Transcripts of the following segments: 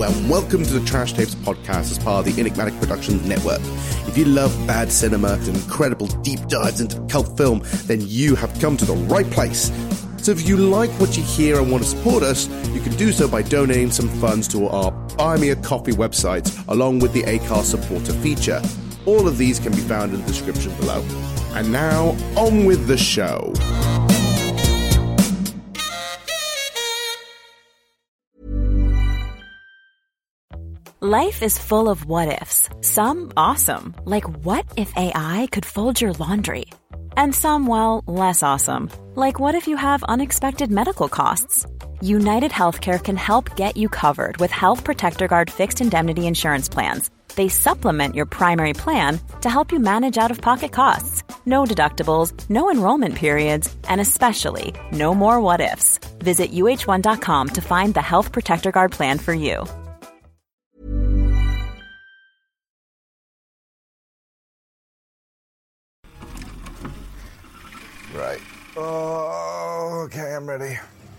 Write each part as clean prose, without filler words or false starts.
Hello and welcome to the Trash Tapes podcast as part of the Enigmatic Productions Network. If you love bad cinema and incredible deep dives into cult film, then you have come to the right place. So if you like what you hear and want to support us, you can do so by donating some funds to our Buy Me a Coffee website, along with the Acast supporter feature. All of these can be found in the description below. And now, on with the show. Life is full of what-ifs. Some awesome, like what if AI could fold your laundry? And some, well, less awesome, like what if you have unexpected medical costs? United Healthcare can help get you covered with Health Protector Guard fixed indemnity insurance plans. They supplement your primary plan to help you manage out-of-pocket costs. No deductibles, no enrollment periods, and especially no more what-ifs. Visit uh1.com to find the Health Protector Guard plan for you. Right. Oh, okay, I'm ready.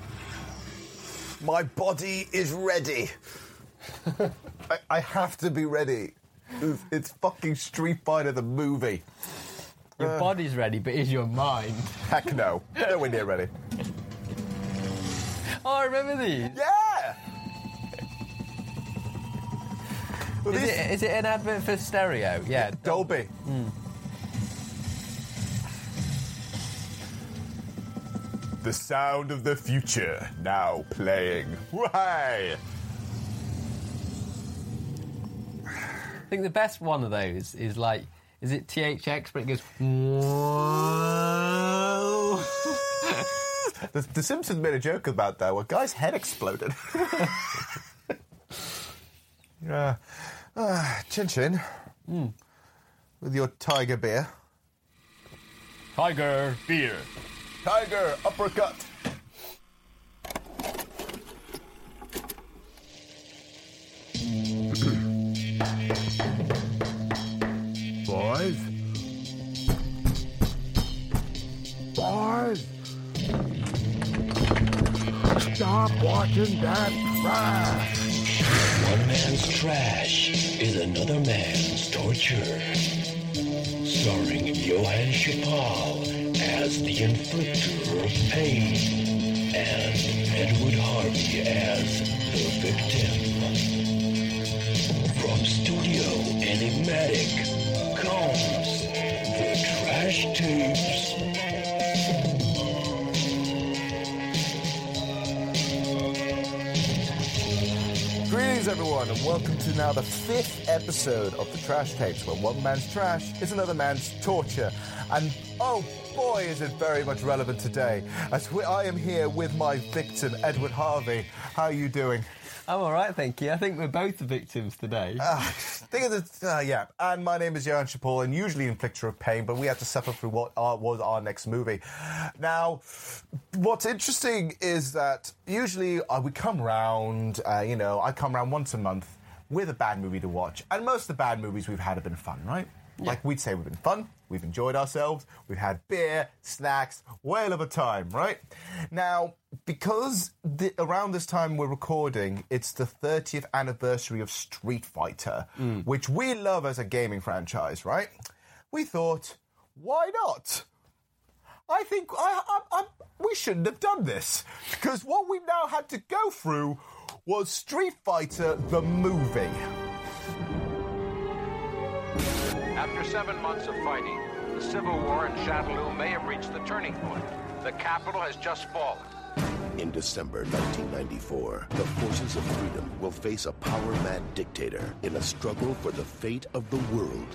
My body is ready. I have to be ready. It's fucking Street Fighter the movie. Your body's ready, but is your mind? Heck no. Nowhere near ready. Oh, I remember these. Yeah! Well, Is it an advert for stereo? Yeah. Dolby. The sound of the future now playing. Why? I think the best one of those is like, is it THX, but it goes... The Simpsons made a joke about that. Well, a guy's head exploded. Chin Chin. With your tiger beer. Tiger beer. Tiger uppercut. Boys. Stop watching that trash. One man's trash is another man's torture. Starring Johann Chapal as the inflictor of pain and Edward Harvey as the victim. From Studio Enigmatic comes the Trash Tapes. Greetings, everyone, and welcome to now the 5th episode of the Trash Tapes, where one man's trash is another man's torture. And oh boy, is it very much relevant today, as I am here with my victim, Edward Harvey. How are you doing? I'm all right, thank you. I think we're both the victims today. Yeah. And my name is Johann Chapal, and usually inflictor of pain, but we had to suffer through what was our next movie. Now, what's interesting is that usually we come round, I come round once a month with a bad movie to watch, and most of the bad movies we've had have been fun, right? Yeah. Like, we'd say we've been fun, we've enjoyed ourselves, we've had beer, snacks, whale of a time, right? Now, because around this time we're recording, it's the 30th anniversary of Street Fighter, which we love as a gaming franchise, right? We thought, why not? I think we shouldn't have done this, because what we now had to go through was Street Fighter the movie. After 7 months of fighting, the civil war in Shadaloo may have reached the turning point. The capital has just fallen. In December 1994, the forces of freedom will face a power-mad dictator in a struggle for the fate of the world.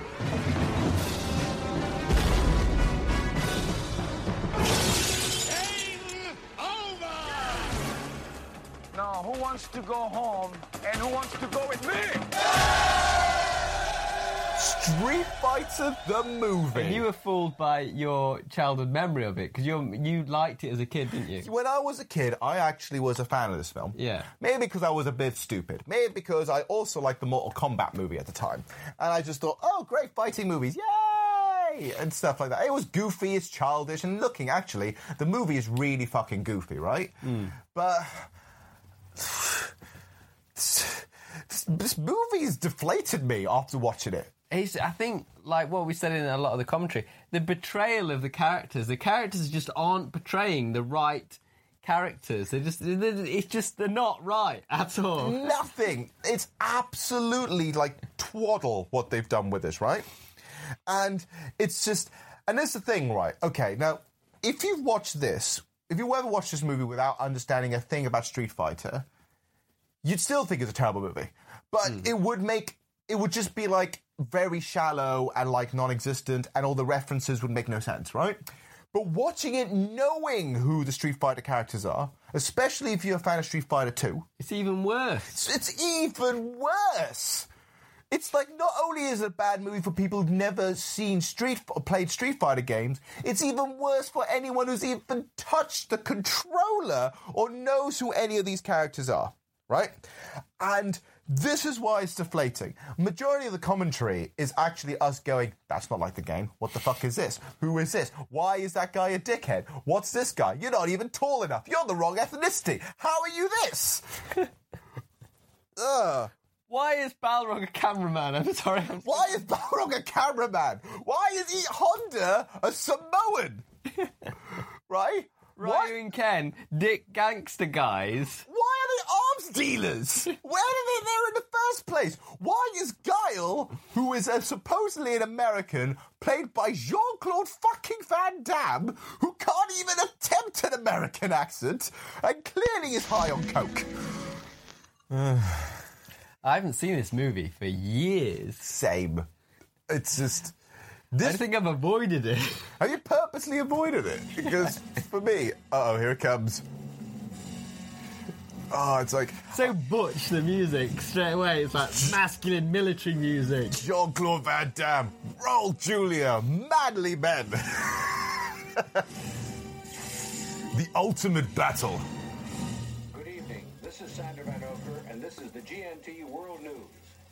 Game over! Now, who wants to go home and who wants to go with me? Street Fighter the movie. And you were fooled by your childhood memory of it, because you liked it as a kid, didn't you? When I was a kid, I actually was a fan of this film. Yeah. Maybe because I was a bit stupid. Maybe because I also liked the Mortal Kombat movie at the time. And I just thought, oh, great fighting movies, yay! And stuff like that. It was goofy, it's childish, and actually, the movie is really fucking goofy, right? But this movie's deflated me after watching it. I think, like what we said in a lot of the commentary, the betrayal of the characters just aren't portraying the right characters. They're not right at all. Nothing. It's absolutely like twaddle what they've done with this, right? And it's just, and that's the thing, right? Okay, now, if you've watched this, if you ever watched this movie without understanding a thing about Street Fighter, you'd still think it's a terrible movie. But it would just be like very shallow and like non-existent, and all the references would make no sense, right? But watching it knowing who the Street Fighter characters are, especially if you're a fan of Street Fighter 2... It's even worse. It's even worse! It's like, not only is it a bad movie for people who've never played Street Fighter games, it's even worse for anyone who's even touched the controller or knows who any of these characters are, right? And this is why it's deflating. Majority of the commentary is actually us going, that's not like the game. What the fuck is this? Who is this? Why is that guy a dickhead? What's this guy? You're not even tall enough. You're the wrong ethnicity. How are you this? Ugh. Why is Balrog a cameraman? I'm sorry. Why is Balrog a cameraman? Why is Honda a Samoan? Right? Ryu and Ken, dick gangster guys. Why are they arms dealers? Where are they there in the first place? Why is Guile, who is supposedly an American, played by Jean-Claude fucking Van Damme, who can't even attempt an American accent, and clearly is high on coke? I haven't seen this movie for years. Same. It's just... I think I've avoided it. Have you purposely avoided it? Because for me... Uh-oh, here it comes. Oh, it's like... So butch, the music, straight away. It's like masculine military music. Jean-Claude Van Damme, Raul Julia, manly men. The ultimate battle. Good evening. This is Sander Van Oker, and this is the GNT World News.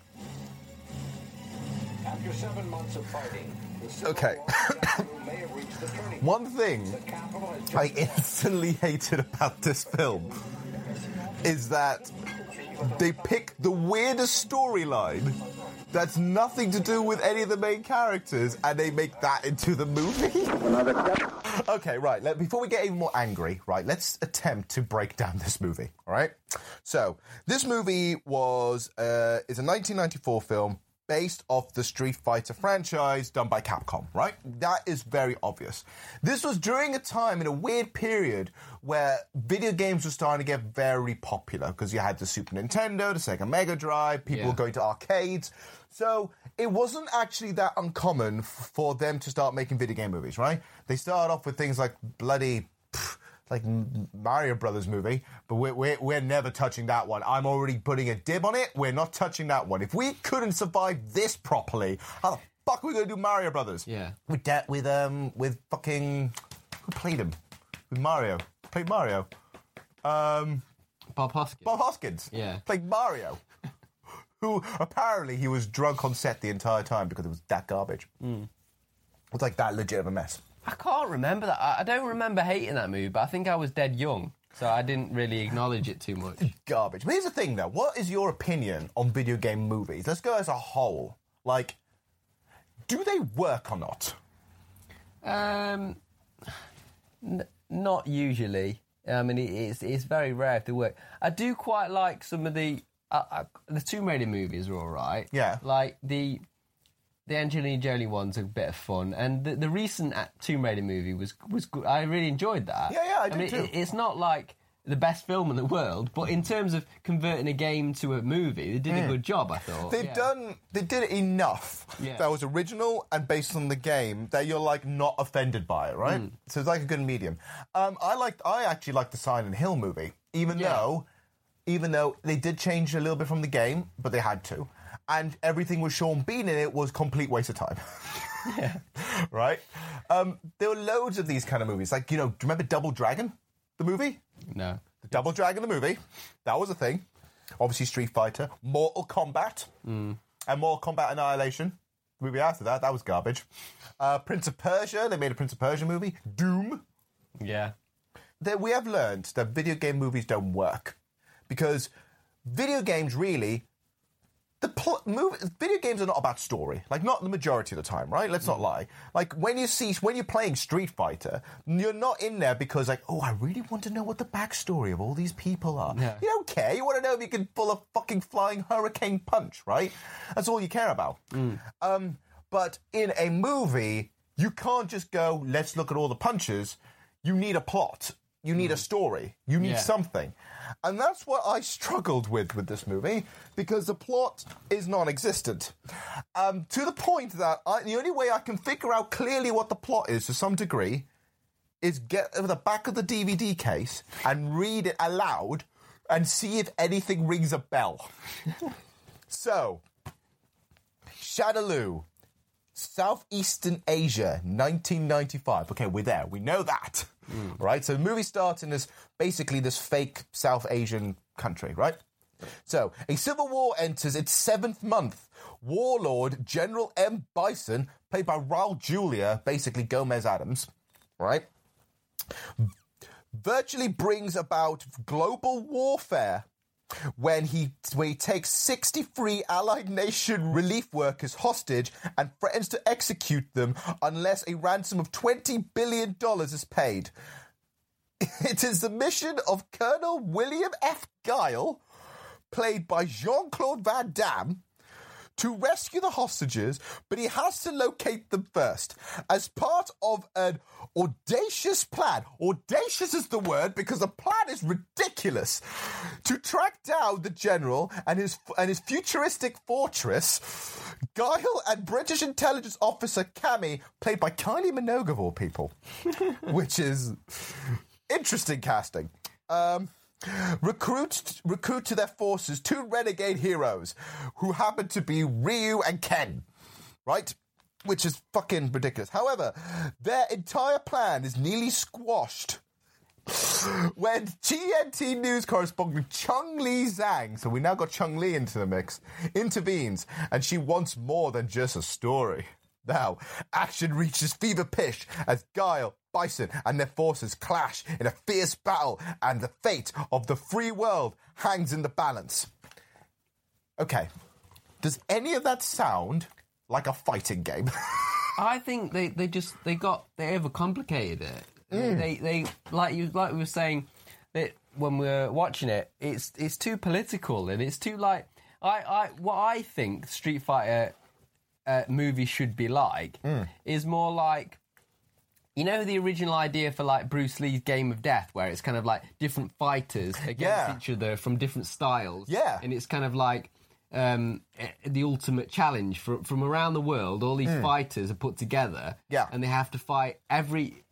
After 7 months of fighting, the Civil Okay. War in Shadaloo may have reached the turning point. One thing The capital has just I instantly hated about this film is that they pick the weirdest storyline that's nothing to do with any of the main characters, and they make that into the movie. Okay, right. Before we get even more angry, right, let's attempt to break down this movie, all right? So, this movie is a 1994 film based off the Street Fighter franchise done by Capcom, right? That is very obvious. This was during a time in a weird period where video games were starting to get very popular because you had the Super Nintendo, the Sega Mega Drive, people were going to arcades. So it wasn't actually that uncommon for them to start making video game movies, right? They started off with things like bloody... like Mario Brothers movie, but we're never touching that one. I'm already putting a dib on it. We're not touching that one. If we couldn't survive this properly, how the fuck are we going to do Mario Brothers? Yeah. With fucking... Who played him? With Mario. Played Mario. Bob Hoskins. Bob Hoskins. Yeah. Played Mario. Who apparently he was drunk on set the entire time because it was that garbage. It was like that legit of a mess. I can't remember that. I don't remember hating that movie, but I think I was dead young, so I didn't really acknowledge it too much. Garbage. But here's the thing, though. What is your opinion on video game movies? Let's go as a whole. Like, do they work or not? Not usually. I mean, it's very rare if they work. I do quite like some of the Tomb Raider movies are all right. Yeah. Like the Angelina Jolie one's a bit of fun, and the recent Tomb Raider movie was good. I really enjoyed that. Yeah, I did too. It's not like the best film in the world, but in terms of converting a game to a movie, they did a good job, I thought. They did it enough that was original and based on the game that you're like not offended by it, right? So it's like a good medium. I actually liked the Silent Hill movie, even though they did change a little bit from the game, but they had to. And everything with Sean Bean in it was complete waste of time. Yeah. Right? There were loads of these kind of movies. Like, do you remember Double Dragon, the movie? No. The Double Dragon, the movie. That was a thing. Obviously Street Fighter. Mortal Kombat. And Mortal Kombat Annihilation. The movie after that was garbage. Prince of Persia. They made a Prince of Persia movie. Doom. Yeah. We have learned that video game movies don't work. Because video games really... video games are not about story. Like, not the majority of the time, right? Let's not lie. Like, when you're playing Street Fighter, you're not in there because, like, oh, I really want to know what the backstory of all these people are. Yeah. You don't care. You want to know if you can pull a fucking flying hurricane punch, right? That's all you care about. But in a movie, you can't just go, let's look at all the punches. You need a plot. You need a story. You need something. And that's what I struggled with this movie, because the plot is non-existent. To the point that the only way I can figure out clearly what the plot is, to some degree, is get to the back of the DVD case and read it aloud and see if anything rings a bell. So, Shadaloo, Southeastern Asia, 1995. Okay, we're there. We know that. Right? So the movie starts in this fake South Asian country, right? So, a civil war enters its 7th month. Warlord General M. Bison, played by Raul Julia, basically Gomez Adams, right? Virtually brings about global warfare when he takes 63 Allied nation relief workers hostage and threatens to execute them unless a ransom of $20 billion is paid. It is the mission of Colonel William F. Guile, played by Jean-Claude Van Damme, to rescue the hostages, but he has to locate them first. As part of an audacious plan, audacious is the word because the plan is ridiculous, to track down the general and his futuristic fortress, Guile and British intelligence officer Cammy, played by Kylie Minogue of all people, which is interesting casting. Recruit to their forces 2 renegade heroes who happen to be Ryu and Ken, right? Which is fucking ridiculous. However, their entire plan is nearly squashed when TNT news correspondent Chung Li Zhang, so we now got Chung Li into the mix, intervenes, and she wants more than just a story. Now, action reaches fever pitch as Guile, Bison and their forces clash in a fierce battle, and the fate of the free world hangs in the balance. Okay, does any of that sound like a fighting game? I think they overcomplicated it. They like we were saying that when we were watching it, it's too political and it's too like what I think Street Fighter movie should be like is more like, you know, the original idea for like Bruce Lee's Game of Death, where it's kind of like different fighters against each other from different styles. Yeah. And it's kind of like the ultimate challenge from around the world. All these fighters are put together. Yeah. And they have to fight every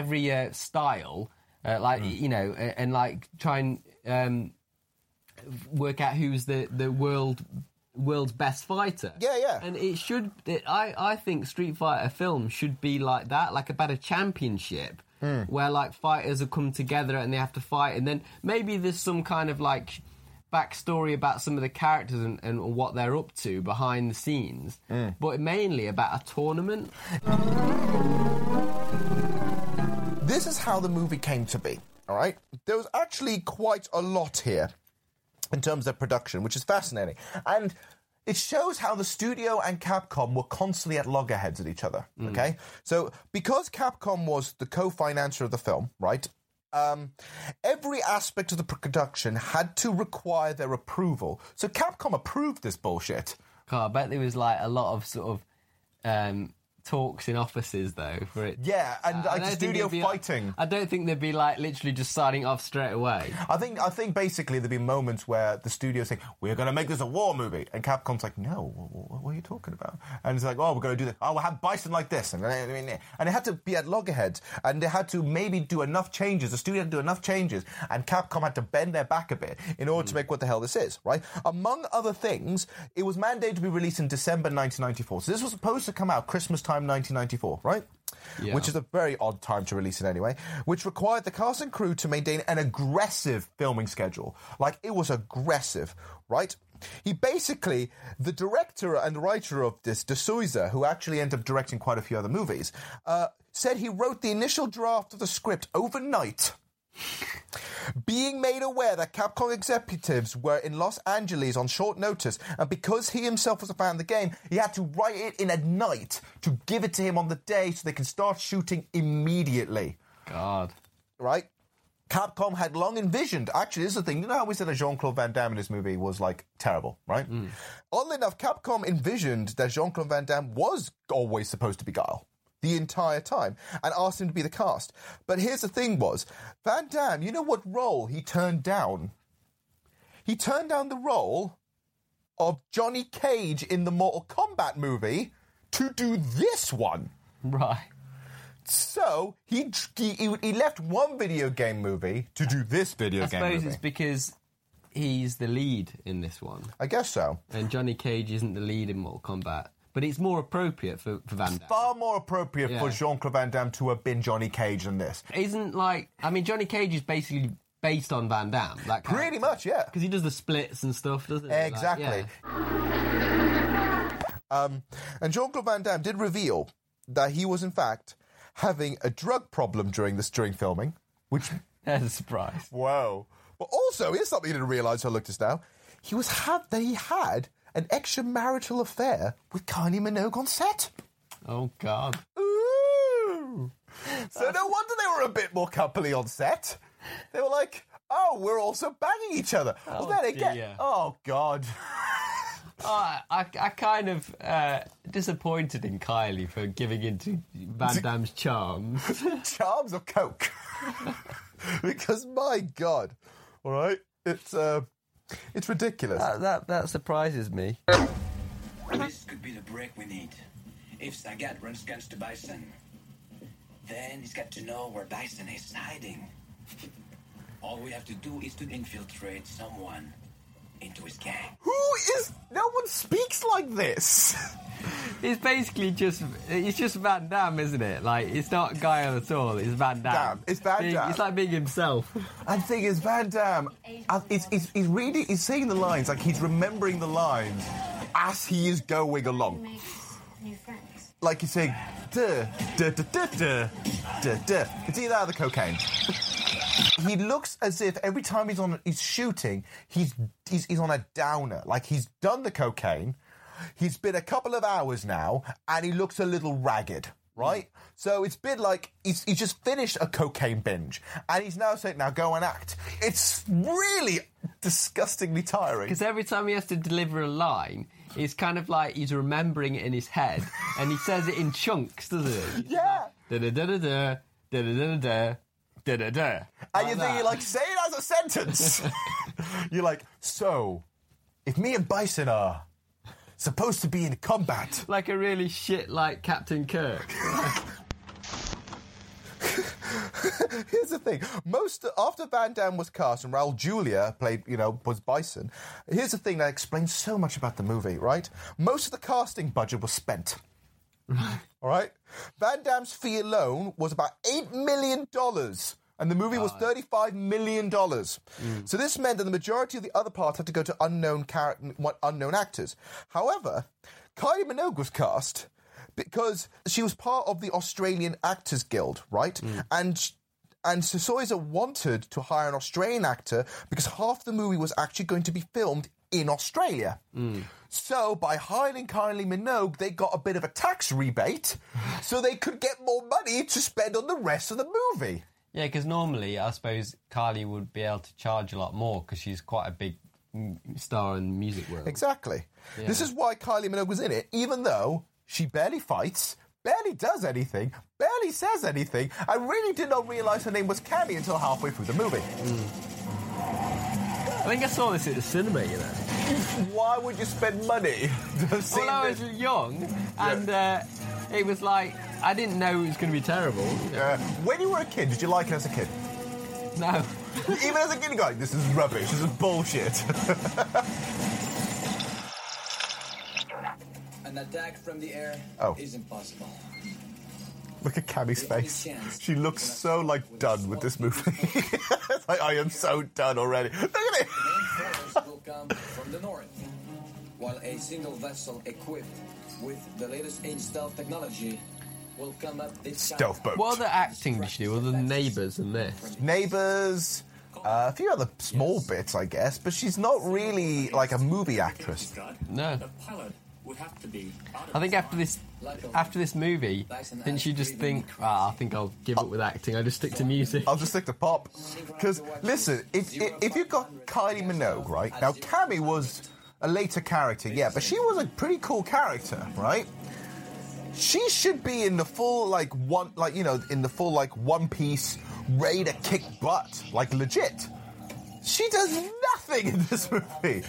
style, you know, and like try and work out who's the world's best fighter. Yeah. And it should. I think Street Fighter films should be like that, like about a championship where like fighters have come together and they have to fight, and then maybe there's some kind of like backstory about some of the characters and what they're up to behind the scenes, but mainly about a tournament. This is how the movie came to be, all right? There was actually quite a lot here in terms of production, which is fascinating. And it shows how the studio and Capcom were constantly at loggerheads at each other, okay? So, because Capcom was the co-financer of the film, right, every aspect of the production had to require their approval. So Capcom approved this bullshit. God, I bet there was like a lot of sort of talks in offices though for it. Yeah, and like the studio fighting. I don't think they'd be like literally just signing off straight away. I think basically there'd be moments where the studio saying, we're going to make this a war movie, and Capcom's like, no, what are you talking about? And it's like, oh, we're going to do this. Oh, we'll have Bison like this, and it had to be at loggerheads, and they had to maybe do enough changes. The studio had to do enough changes, and Capcom had to bend their back a bit in order to make what the hell this is, right? Among other things, it was mandated to be released in December 1994. So this was supposed to come out Christmas time 1994, right? Yeah. Which is a very odd time to release it anyway, which required the cast and crew to maintain an aggressive filming schedule. Like, it was aggressive, right? He basically, the director and writer of this, De Souza, who actually ended up directing quite a few other movies, said he wrote the initial draft of the script overnight Being made aware that Capcom executives were in Los Angeles on short notice, and because he himself was a fan of the game, he had to write it in at night to give it to him on the day so they can start shooting immediately. God. Right? Capcom had long envisioned, actually, this is the thing, you know how we said that Jean-Claude Van Damme in this movie was, like, terrible, right? Oddly enough, Capcom envisioned that Jean-Claude Van Damme was always supposed to be Guile the entire time and asked him to be the cast. But here's the thing was, Van Damme, you know what role he turned down? He turned down the role of Johnny Cage in the Mortal Kombat movie to do this one. Right. So, he left one video game movie to do this video game movie. I suppose it's because he's the lead in this one. I guess so. And Johnny Cage isn't the lead in Mortal Kombat. But it's more appropriate for Van Damme. Far more appropriate for Jean-Claude Van Damme to have been Johnny Cage than this. Johnny Cage is basically based on Van Damme. Pretty much, yeah. Because he does the splits and stuff, doesn't he? Exactly. And Jean-Claude Van Damme did reveal that he was, in fact, having a drug problem during filming, which... That's a surprise. Whoa. But also, here's something you didn't realise I looked this now. He had an extramarital affair with Kylie Minogue on set. Oh, God. Ooh. So no wonder they were a bit more coupley on set. They were like, oh, we're also banging each other. Oh, well, then again, dear. oh, God. I kind of disappointed in Kylie for giving into Van Damme's charms. Charms of coke. Because, my God, all right, it's ridiculous. That surprises me. This could be the break we need. If Sagat runs scans to Bison, then he's got to know where Bison is hiding. All we have to do is to infiltrate someone into his gang. No one speaks like this. It's basically just Van Damme, isn't it? Like, it's not Guile at all, it's Van Damme. It's Van Damme. It's like being himself. And the thing is, Van Damme, he's saying the lines, like he's remembering the lines as he is going along. New friends. Like he's saying, duh, duh, duh, duh, duh, duh, duh. It's either that or the cocaine. He looks as if every time he's shooting, he's on a downer. Like he's done the cocaine, he's been a couple of hours now, and he looks a little ragged, right? So it's been like he's just finished a cocaine binge, and he's now saying, now go and act. It's really disgustingly tiring. Because every time he has to deliver a line, it's kind of like he's remembering it in his head, and he says it in chunks, doesn't he? Yeah. Da-da-da-da-da, da-da-da-da-da. Da-da-da. And you're thinking, like, say it as a sentence. You're like, so, if me and Bison are supposed to be in combat... Like a really shit, like, Captain Kirk. Here's the thing. After Van Damme was cast and Raul Julia was Bison, here's the thing that explains so much about the movie, right? Most of the casting budget was spent. All right? Van Damme's fee alone was about $8 million, and the movie was $35 million. So this meant that the majority of the other parts had to go to unknown actors. However, Kylie Minogue was cast because she was part of the Australian Actors Guild, right? And Sosoiza wanted to hire an Australian actor because half the movie was actually going to be filmed in Australia. So by hiring Kylie Minogue, they got a bit of a tax rebate so they could get more money to spend on the rest of the movie. Yeah, because normally, I suppose, Kylie would be able to charge a lot more because she's quite a big star in the music world. Exactly. Yeah. This is why Kylie Minogue was in it, even though she barely fights, barely does anything, barely says anything. I really did not realise her name was Cammy until halfway through the movie. I think I saw this at the cinema, you know. Why would you spend money to have seen Well, I this? was young, and it was like, I didn't know it was going to be terrible. When you were a kid, did you like it as a kid? No. Even as a kid, you go, this is rubbish, this is bullshit. An attack from the air is impossible. Look at Cammy's face. She looks so, done with this movie. It's like, I am so done already. Look at it! The main force will come from the north, while a single vessel equipped with the latest in stealth technology will come up this Stealth boat. What other acting did she do other than Neighbours and this? Neighbours, a few other small bits, I guess, but she's not really like a movie actress. No. The pilot would have to be I think after this movie, didn't she just think, I think I'll give up with acting, I'll just stick to music? I'll just stick to pop. Because, listen, if you've got Kylie Minogue, right? Now, Cammy was a later character, yeah, but she was a pretty cool character, right? She should be in the full, One Piece, ready to kick butt, like, legit. She does nothing in this movie.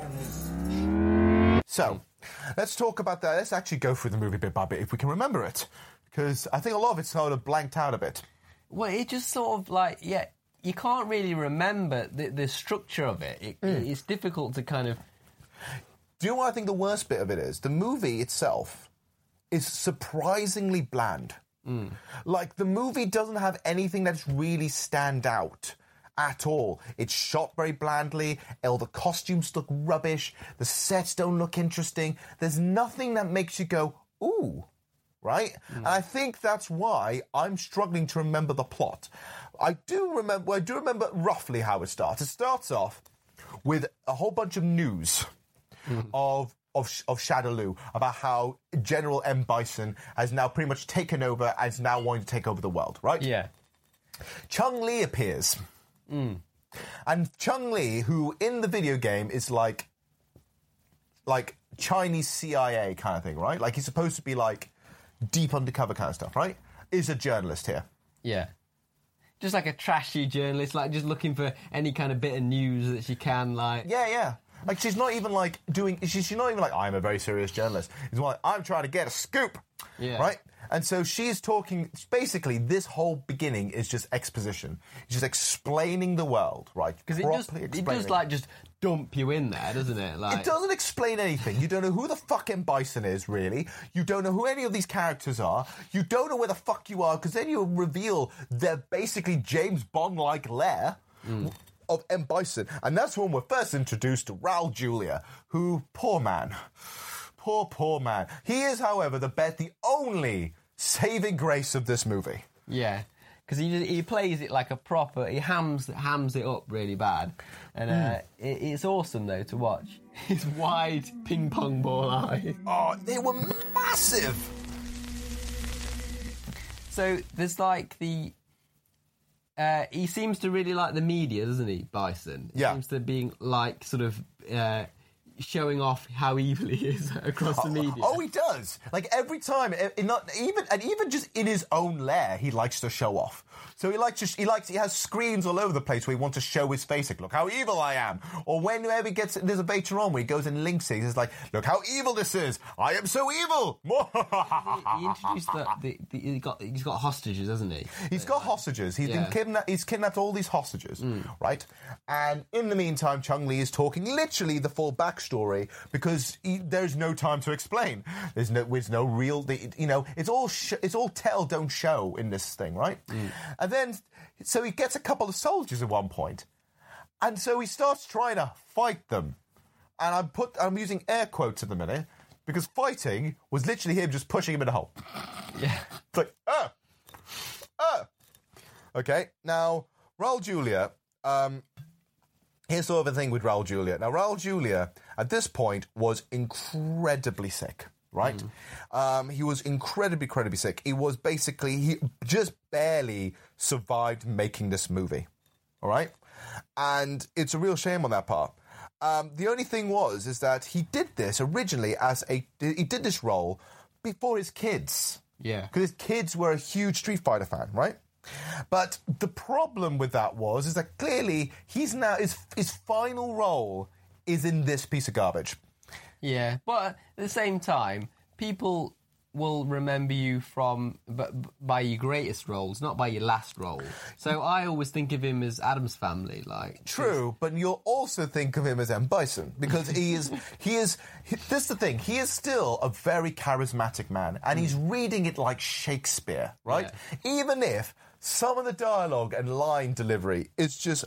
So, let's talk about that. Let's actually go through the movie bit by bit, if we can remember it. Because I think a lot of it's sort of blanked out a bit. Well, it just sort of you can't really remember the structure of it. It's difficult to kind of... Do you know what I think the worst bit of it is? The movie itself is surprisingly bland. Like, the movie doesn't have anything that's really stand out at all. It's shot very blandly. All the costumes look rubbish. The sets don't look interesting. There's nothing that makes you go, ooh, right? And I think that's why I'm struggling to remember the plot. I do remember roughly how it starts. It starts off with a whole bunch of news of Shadaloo, about how General M. Bison has now pretty much taken over and is now wanting to take over the world, right? Yeah. Chun-Li appears. And Chun-Li, who in the video game is like Chinese CIA kind of thing, right? Like, he's supposed to be like deep undercover kind of stuff, right? Is a journalist here. Yeah. Just like a trashy journalist, like just looking for any kind of bit of news that she can, like... Yeah. Like, she's not even like she's not even like, I'm a very serious journalist. It's more like, I'm trying to get a scoop. Yeah. Right? And so she's talking, basically, this whole beginning is just exposition. It's just explaining the world, right? Because it just dump you in there, doesn't it? Like, it doesn't explain anything. You don't know who the fucking Bison is, really. You don't know who any of these characters are. You don't know where the fuck you are, because then you reveal they're basically James Bond-like lair of M. Bison. And that's when we're first introduced to Raul Julia, who, poor man. Poor man. He is, however, the only saving grace of this movie. Yeah, because he plays it like a proper... He hams it up really bad. And it's awesome, though, to watch. His wide ping-pong ball eyes. Oh, they were massive! So, there's like the... he seems to really like the media, doesn't he, Bison? Yeah. He seems to be like, sort of... showing off how evil he is across the media. Oh, he does. Like, every time, even just in his own lair, he likes to show off. So he has screens all over the place where he wants to show his face, like, look how evil I am. Or whenever he gets, there's a later on where he goes and links it, he's like, look how evil this is. I am so evil. He introduced he's got hostages, hasn't he? He's got hostages. He's kidnapped all these hostages, right? And in the meantime, Chun-Li is talking literally the full backstory because there's no time to explain. There's no real, it's all tell, don't show in this thing, right? And then, so he gets a couple of soldiers at one point, and so he starts trying to fight them. And I'm using air quotes at the minute because fighting was literally him just pushing him in a hole. Yeah. It's like, Okay, now, Raul Julia, here's sort of a thing with Raul Julia. Now, Raul Julia, at this point, was incredibly sick, right? He was incredibly sick. He just barely survived making this movie, all right? And it's a real shame on that part. The only thing is that he did this originally he did this role before his kids. Yeah. Because his kids were a huge Street Fighter fan, right? But the problem with that is that clearly his final role is in this piece of garbage. Yeah, but at the same time, people will remember you by your greatest roles, not by your last role. So I always think of him as Addams Family, like. True, but you'll also think of him as M. Bison because this is the thing. He is still a very charismatic man, and he's reading it like Shakespeare, right? Yeah. Even if some of the dialogue and line delivery is just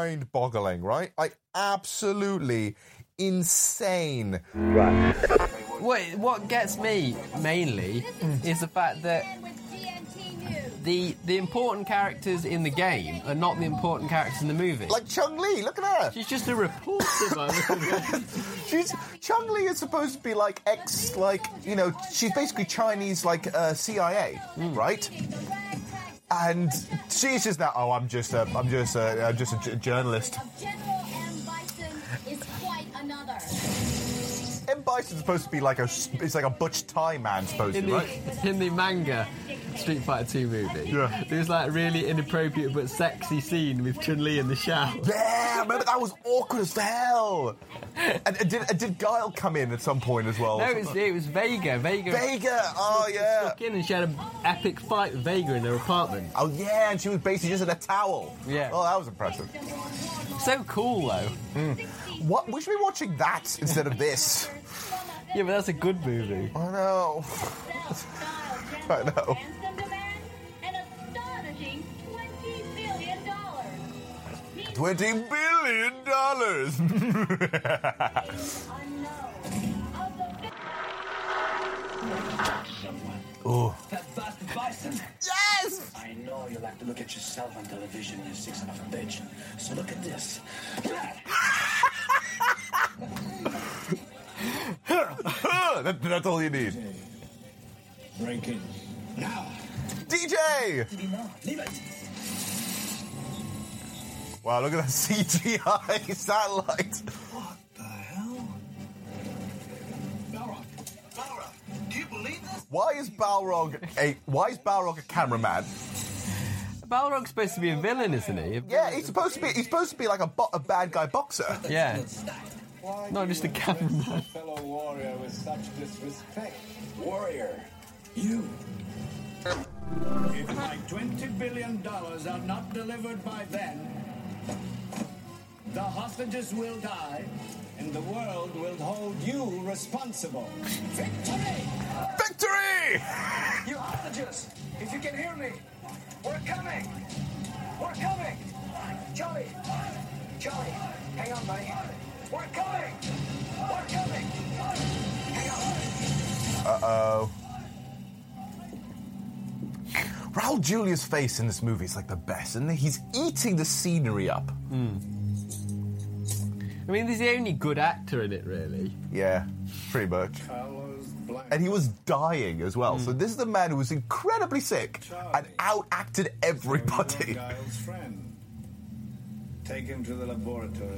mind-boggling, right? Like absolutely insane. Right. What gets me mainly is the fact that the important characters in the game are not the important characters in the movie. Like Chun-Li, look at her. She's just a reporter, man. Chun-Li is supposed to be like she's basically Chinese, like CIA, right? And she's just that. Oh, I'm just a journalist. General M. Bison is quite another. M. Bison's supposed to be like it's like a Butch Thai man, supposedly, right? In the manga Street Fighter 2 movie, there's like really inappropriate but sexy scene with Chun-Li in the shower. Yeah, remember that was awkward as hell. And did Guile come in at some point as well? No, it was Vega. Vega, oh yeah. Stuck in and she had an epic fight with Vega in her apartment. Oh yeah, and she was basically just in a towel. Yeah. Oh, that was impressive. So cool though. What? We should be watching that instead of this. Yeah, but that's a good movie. I know. I know. An astonishing $20 billion. $20 billion. Oh. That bastard Bison. Yes! I know you like to look at yourself on television, you sick son of a bitch. So look at this. That's all you need. Break in. Now. DJ! Leave it. Wow, look at that CGI satellite. What the hell? Balrog, do you believe this? Why is Balrog a cameraman? Balrog's supposed to be a villain, isn't he? Yeah, he's supposed to be like a bad guy boxer. Yeah. Not just a cameraman. Fellow warrior with such disrespect. Warrior. You. If my $20 billion are not delivered by then, the hostages will die, and the world will hold you responsible. Victory! Victory! You hostages, if you can hear me, we're coming. We're coming. Charlie, hang on, buddy. We're coming. We're coming. Hang on. Uh-oh. Raul Julia's face in this movie is like the best, and he's eating the scenery up. I mean, he's the only good actor in it, really. Yeah, pretty much. And he was dying as well. So this is the man who was incredibly sick and out-acted everybody. Giles' friend. Take him to the laboratory.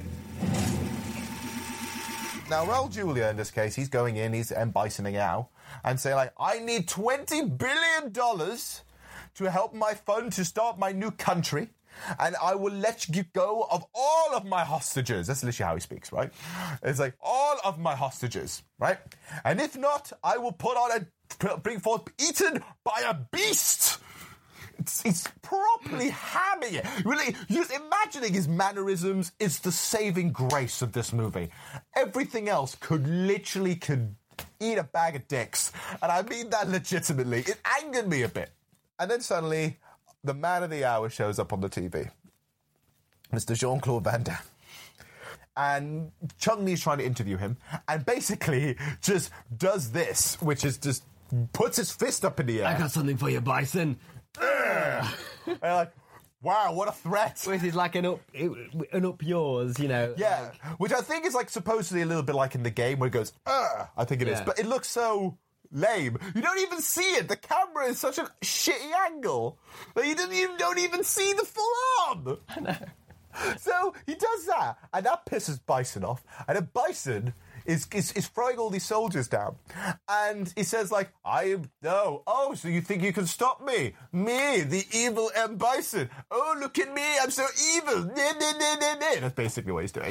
Now, Raul Julia, in this case, he's going in, he's M. Bisoning out, and saying, like, I need $20 billion to help my fund to start my new country, and I will let you go of all of my hostages. That's literally how he speaks, right? It's like, all of my hostages, right? And if not, I will bring forth eaten by a beast. He's properly hamming it. Really, just imagining his mannerisms is the saving grace of this movie. Everything else could eat a bag of dicks. And I mean that legitimately. It angered me a bit. And then suddenly, the man of the hour shows up on the TV. Mr. Jean-Claude Van Damme. And Chun-Li is trying to interview him. And basically just does this, which is just puts his fist up in the air. I got something for you, Bison. And like, wow, what a threat. Which is like an up yours, you know. Yeah, which I think is like supposedly a little bit like in the game where it goes, I think it is. But it looks so lame. You don't even see it. The camera is such a shitty angle that you don't even see the full arm. I know. So he does that, and that pisses Bison off. And then Bison is throwing all these soldiers down. And he says, like, so you think you can stop me? Me, the evil M. Bison. Oh, look at me, I'm so evil. That's basically what he's doing.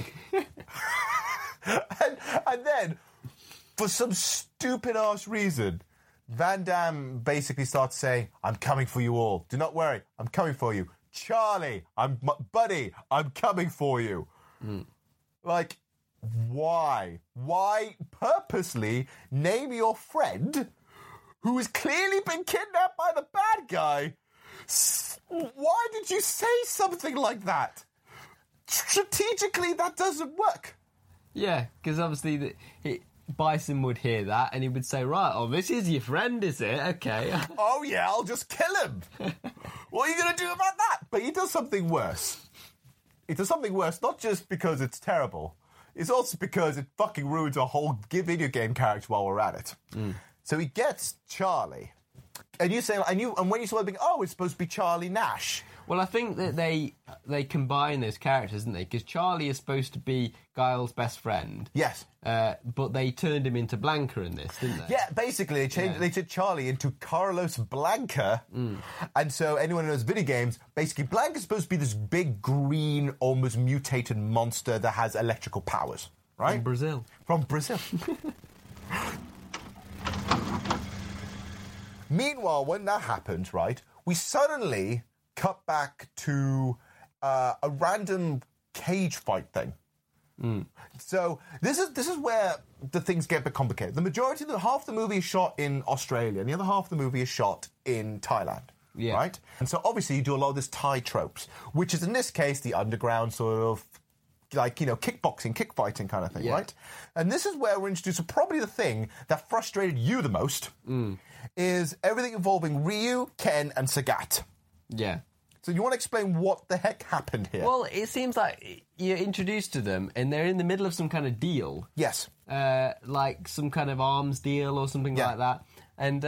and then, for some stupid-ass reason, Van Damme basically starts saying, I'm coming for you all. Do not worry, I'm coming for you. Charlie, buddy, I'm coming for you. Like, why? Why purposely name your friend, who has clearly been kidnapped by the bad guy? Why did you say something like that? Strategically, that doesn't work. Yeah, because obviously Bison would hear that and he would say, right, oh, this is your friend, is it? Okay. Oh, yeah, I'll just kill him. What are you going to do about that? But he does something worse. He does something worse, not just because it's terrible. It's also because it fucking ruins a whole video game character while we're at it. So he gets Charlie. And you say, and when you saw it, think, oh, it's supposed to be Charlie Nash. Well, I think that they combine those characters, didn't they? Because Charlie is supposed to be Guile's best friend. Yes. But they turned him into Blanca in this, didn't they? Yeah, basically, they turned Charlie into Carlos Blanca. And so anyone who knows video games, basically, Blanca's supposed to be this big, green, almost mutated monster that has electrical powers, right? From Brazil. Meanwhile, when that happens, right, we suddenly cut back to a random cage fight thing. So this is where the things get a bit complicated. The majority of half the movie is shot in Australia, and the other half of the movie is shot in Thailand. Yeah. Right? And so obviously you do a lot of this Thai tropes, which is in this case the underground sort of kickboxing, kickfighting kind of thing, right? And this is where we're introduced to probably the thing that frustrated you the most is everything involving Ryu, Ken, and Sagat. Yeah. So you want to explain what the heck happened here? Well, it seems like you're introduced to them and they're in the middle of some kind of deal. Yes. Like some kind of arms deal or something like that. And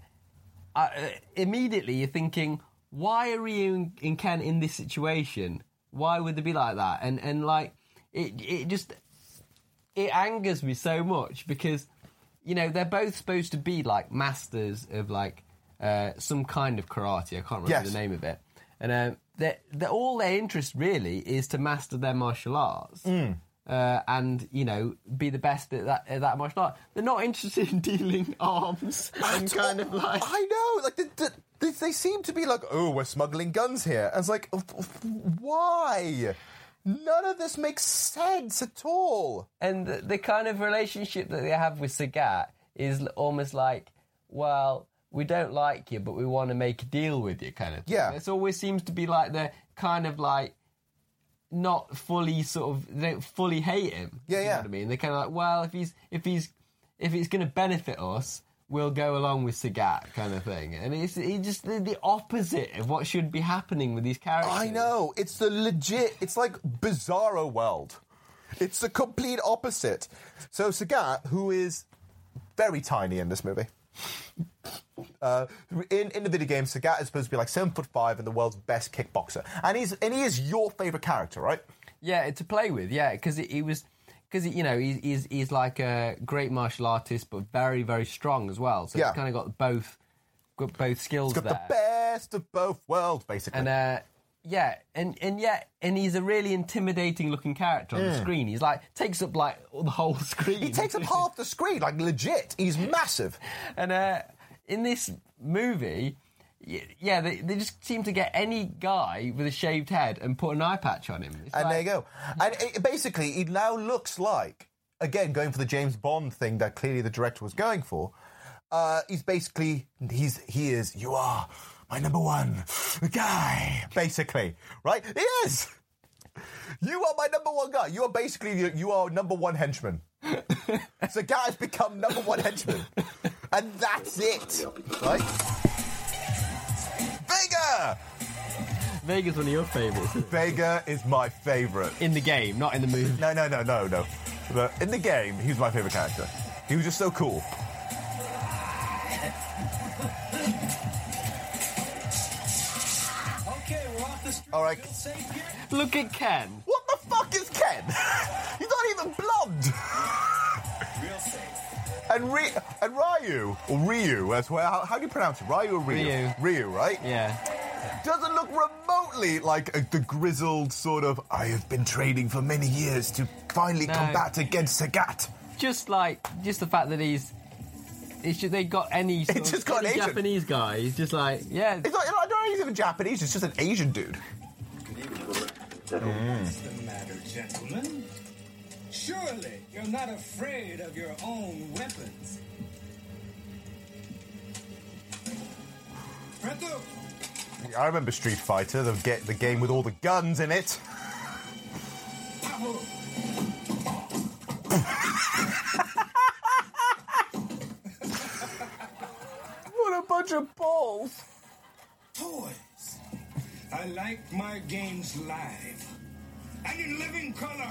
immediately you're thinking, why are Ryu and Ken in this situation? Why would they be like that? And like, it just angers me so much because, you know, they're both supposed to be like masters of like some kind of karate. I can't remember the name of it. And all their interest really is to master their martial arts. And, you know, be the best at that martial art. They're not interested in dealing arms and kind of like... I know, like, they seem to be like, oh, we're smuggling guns here. And it's like, why? None of this makes sense at all. And the kind of relationship that they have with Sagat is almost like, well, we don't like you, but we want to make a deal with you kind of thing. Yeah. It always seems to be like they're kind of like not fully they don't fully hate him. Yeah, you know what I mean? They're kind of like, well, if it's going to benefit us, we'll go along with Sagat kind of thing. And it's just the opposite of what should be happening with these characters. I know. It's it's like Bizarro World. It's the complete opposite. So Sagat, who is very tiny in this movie, in the video game, Sagat is supposed to be like 7'5" and the world's best kickboxer, and he is your favorite character, right? Yeah, to play with, yeah, because you know he's like a great martial artist, but very very strong as well. So he's kind of got both skills. He's got there. the best of both worlds, basically. And he's a really intimidating looking character on the screen. He's like takes up like the whole screen. He takes up half the screen, like legit. He's massive. And in this movie, they just seem to get any guy with a shaved head and put an eye patch on him. And there you go. And basically, he now looks like, again, going for the James Bond thing that clearly the director was going for. You are my number one guy, basically, right? He is. You are my number one guy. You are basically you are number one henchman. So Sagat has become number one henchman, and that's it, right? Vega. Vega's one of your favourites. Vega is my favourite in the game, not in the movie. No. But in the game, he was my favourite character. He was just so cool. All right. Look at Ken. What the fuck is Ken? He's not even blonde. Real safe. And Ryu, or Ryu, that's how do you pronounce it? Ryu or Ryu? Ryu, right? Yeah. Doesn't look remotely like the grizzled sort of, I have been training for many years to finally combat against Sagat. Just the fact that they got any sort just got an Asian Japanese guy. He's just like, yeah. It's not even Japanese, it's just an Asian dude. What's the matter, gentlemen? Surely you're not afraid of your own weapons. Reto! I remember Street Fighter, the game with all the guns in it. with balls. Toys. I like my games live and in living color.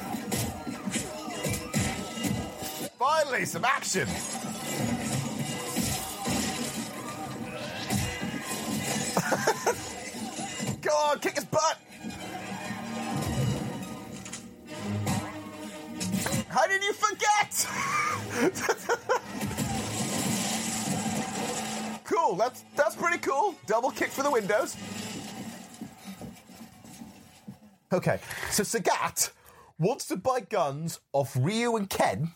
Finally, some action. Go on, kick his butt. How did you forget? Cool, that's pretty cool. Double kick for the windows. Okay, so Sagat wants to buy guns off Ryu and Ken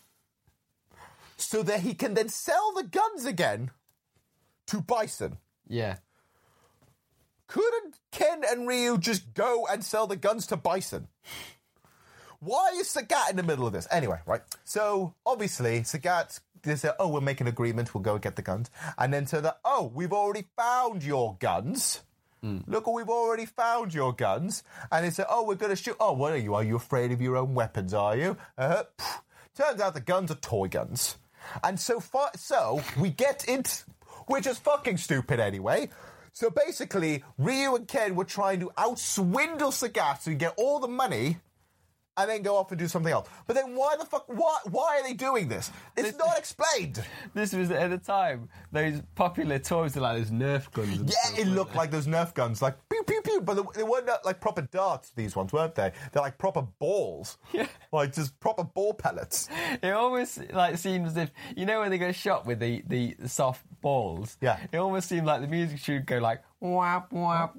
so that he can then sell the guns again to Bison. Yeah. Couldn't Ken and Ryu just go and sell the guns to Bison? Why is Sagat in the middle of this? Anyway, right. So, obviously, Sagat, they say, oh, we'll make an agreement, we'll go and get the guns. And then to the, oh, we've already found your guns. Look, we've already found your guns. And they say, oh, we're going to shoot. Oh, what are you? Are you afraid of your own weapons, are you? Turns out the guns are toy guns. And so we get into, which is fucking stupid anyway. So basically, Ryu and Ken were trying to out-swindle Sagat so he get all the money and then go off and do something else. But then why are they doing this? It's not explained. This was, at the time, those popular toys were like those Nerf guns. And yeah, it looked like those Nerf guns, like pew, pew, pew. But they weren't like proper darts, these ones, weren't they? They're like proper balls. Yeah. Like just proper ball pellets. It almost like seems as if, you know when they get shot with the soft balls? Yeah. It almost seemed like the music should go like, whap, whap,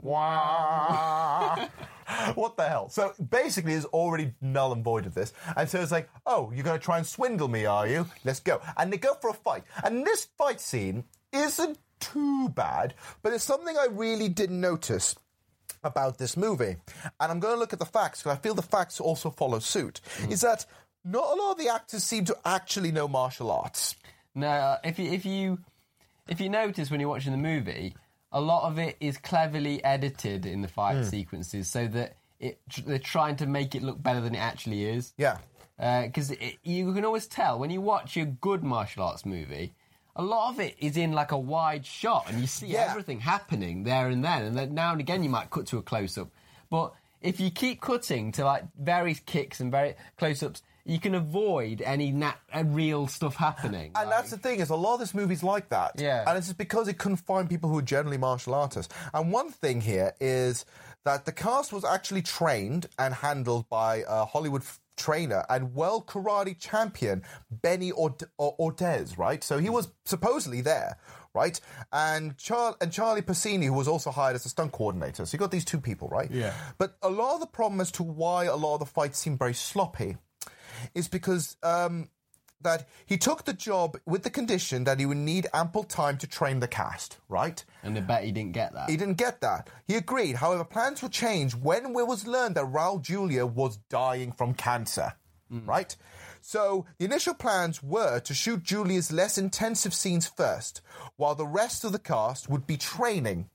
whap. What the hell? So basically, it's already null and void of this. And so it's like, oh, you're going to try and swindle me, are you? Let's go. And they go for a fight. And this fight scene isn't too bad, but it's something I really didn't notice about this movie. And I'm going to look at the facts, because I feel the facts also follow suit, is that not a lot of the actors seem to actually know martial arts. No, if you notice when you're watching the movie, a lot of it is cleverly edited in the fight sequences so that they're trying to make it look better than it actually is. Yeah. Because you can always tell when you watch a good martial arts movie, a lot of it is in like a wide shot and you see everything happening there and then. And then now and again you might cut to a close-up. But if you keep cutting to like various kicks and very close-ups, you can avoid any real stuff happening. And that's the thing, is a lot of this movie's like that. Yeah. And it's just because it couldn't find people who are generally martial artists. And one thing here is that the cast was actually trained and handled by a Hollywood trainer and world karate champion Benny Ortez, right? So he was supposedly there, right? And Charlie Pacini, who was also hired as a stunt coordinator. So you got these two people, right? Yeah. But a lot of the problem as to why a lot of the fights seem very sloppy is because that he took the job with the condition that he would need ample time to train the cast, right? And I bet he didn't get that. He didn't get that. He agreed. However, plans were changed when it was learned that Raul Julia was dying from cancer, right? So the initial plans were to shoot Julia's less intensive scenes first, while the rest of the cast would be training.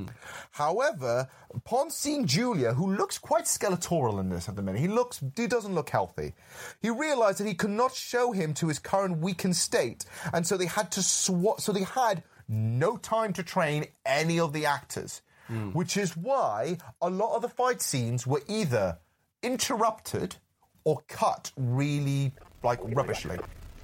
However, upon seeing Julia, who looks quite skeletal in this at the minute, he doesn't look healthy. He realised that he could not show him to his current weakened state, and so they had to so they had no time to train any of the actors, which is why a lot of the fight scenes were either interrupted or cut really rubbishly.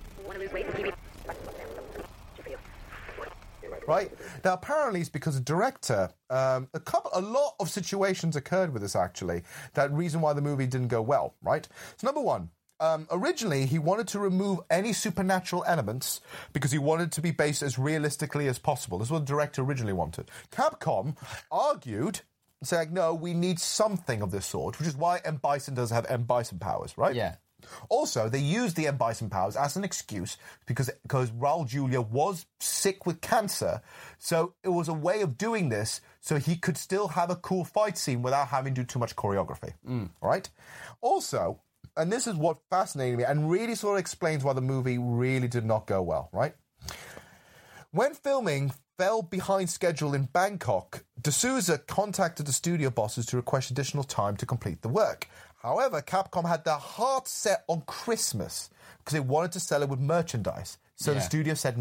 Right? Now, apparently it's because the director, a lot of situations occurred with this, actually, that reason why the movie didn't go well, right? So, number one, originally he wanted to remove any supernatural elements because he wanted to be based as realistically as possible. This is what the director originally wanted. Capcom argued, saying, no, we need something of this sort, which is why M. Bison does have M. Bison powers, right? Yeah. Also, they used the M. Bison powers as an excuse because Raul Julia was sick with cancer. So it was a way of doing this so he could still have a cool fight scene without having to do too much choreography. Right? Also, and this is what fascinated me and really sort of explains why the movie really did not go well, right? When filming fell behind schedule in Bangkok, D'Souza contacted the studio bosses to request additional time to complete the work. However, Capcom had their heart set on Christmas because they wanted to sell it with merchandise. So the studio said no,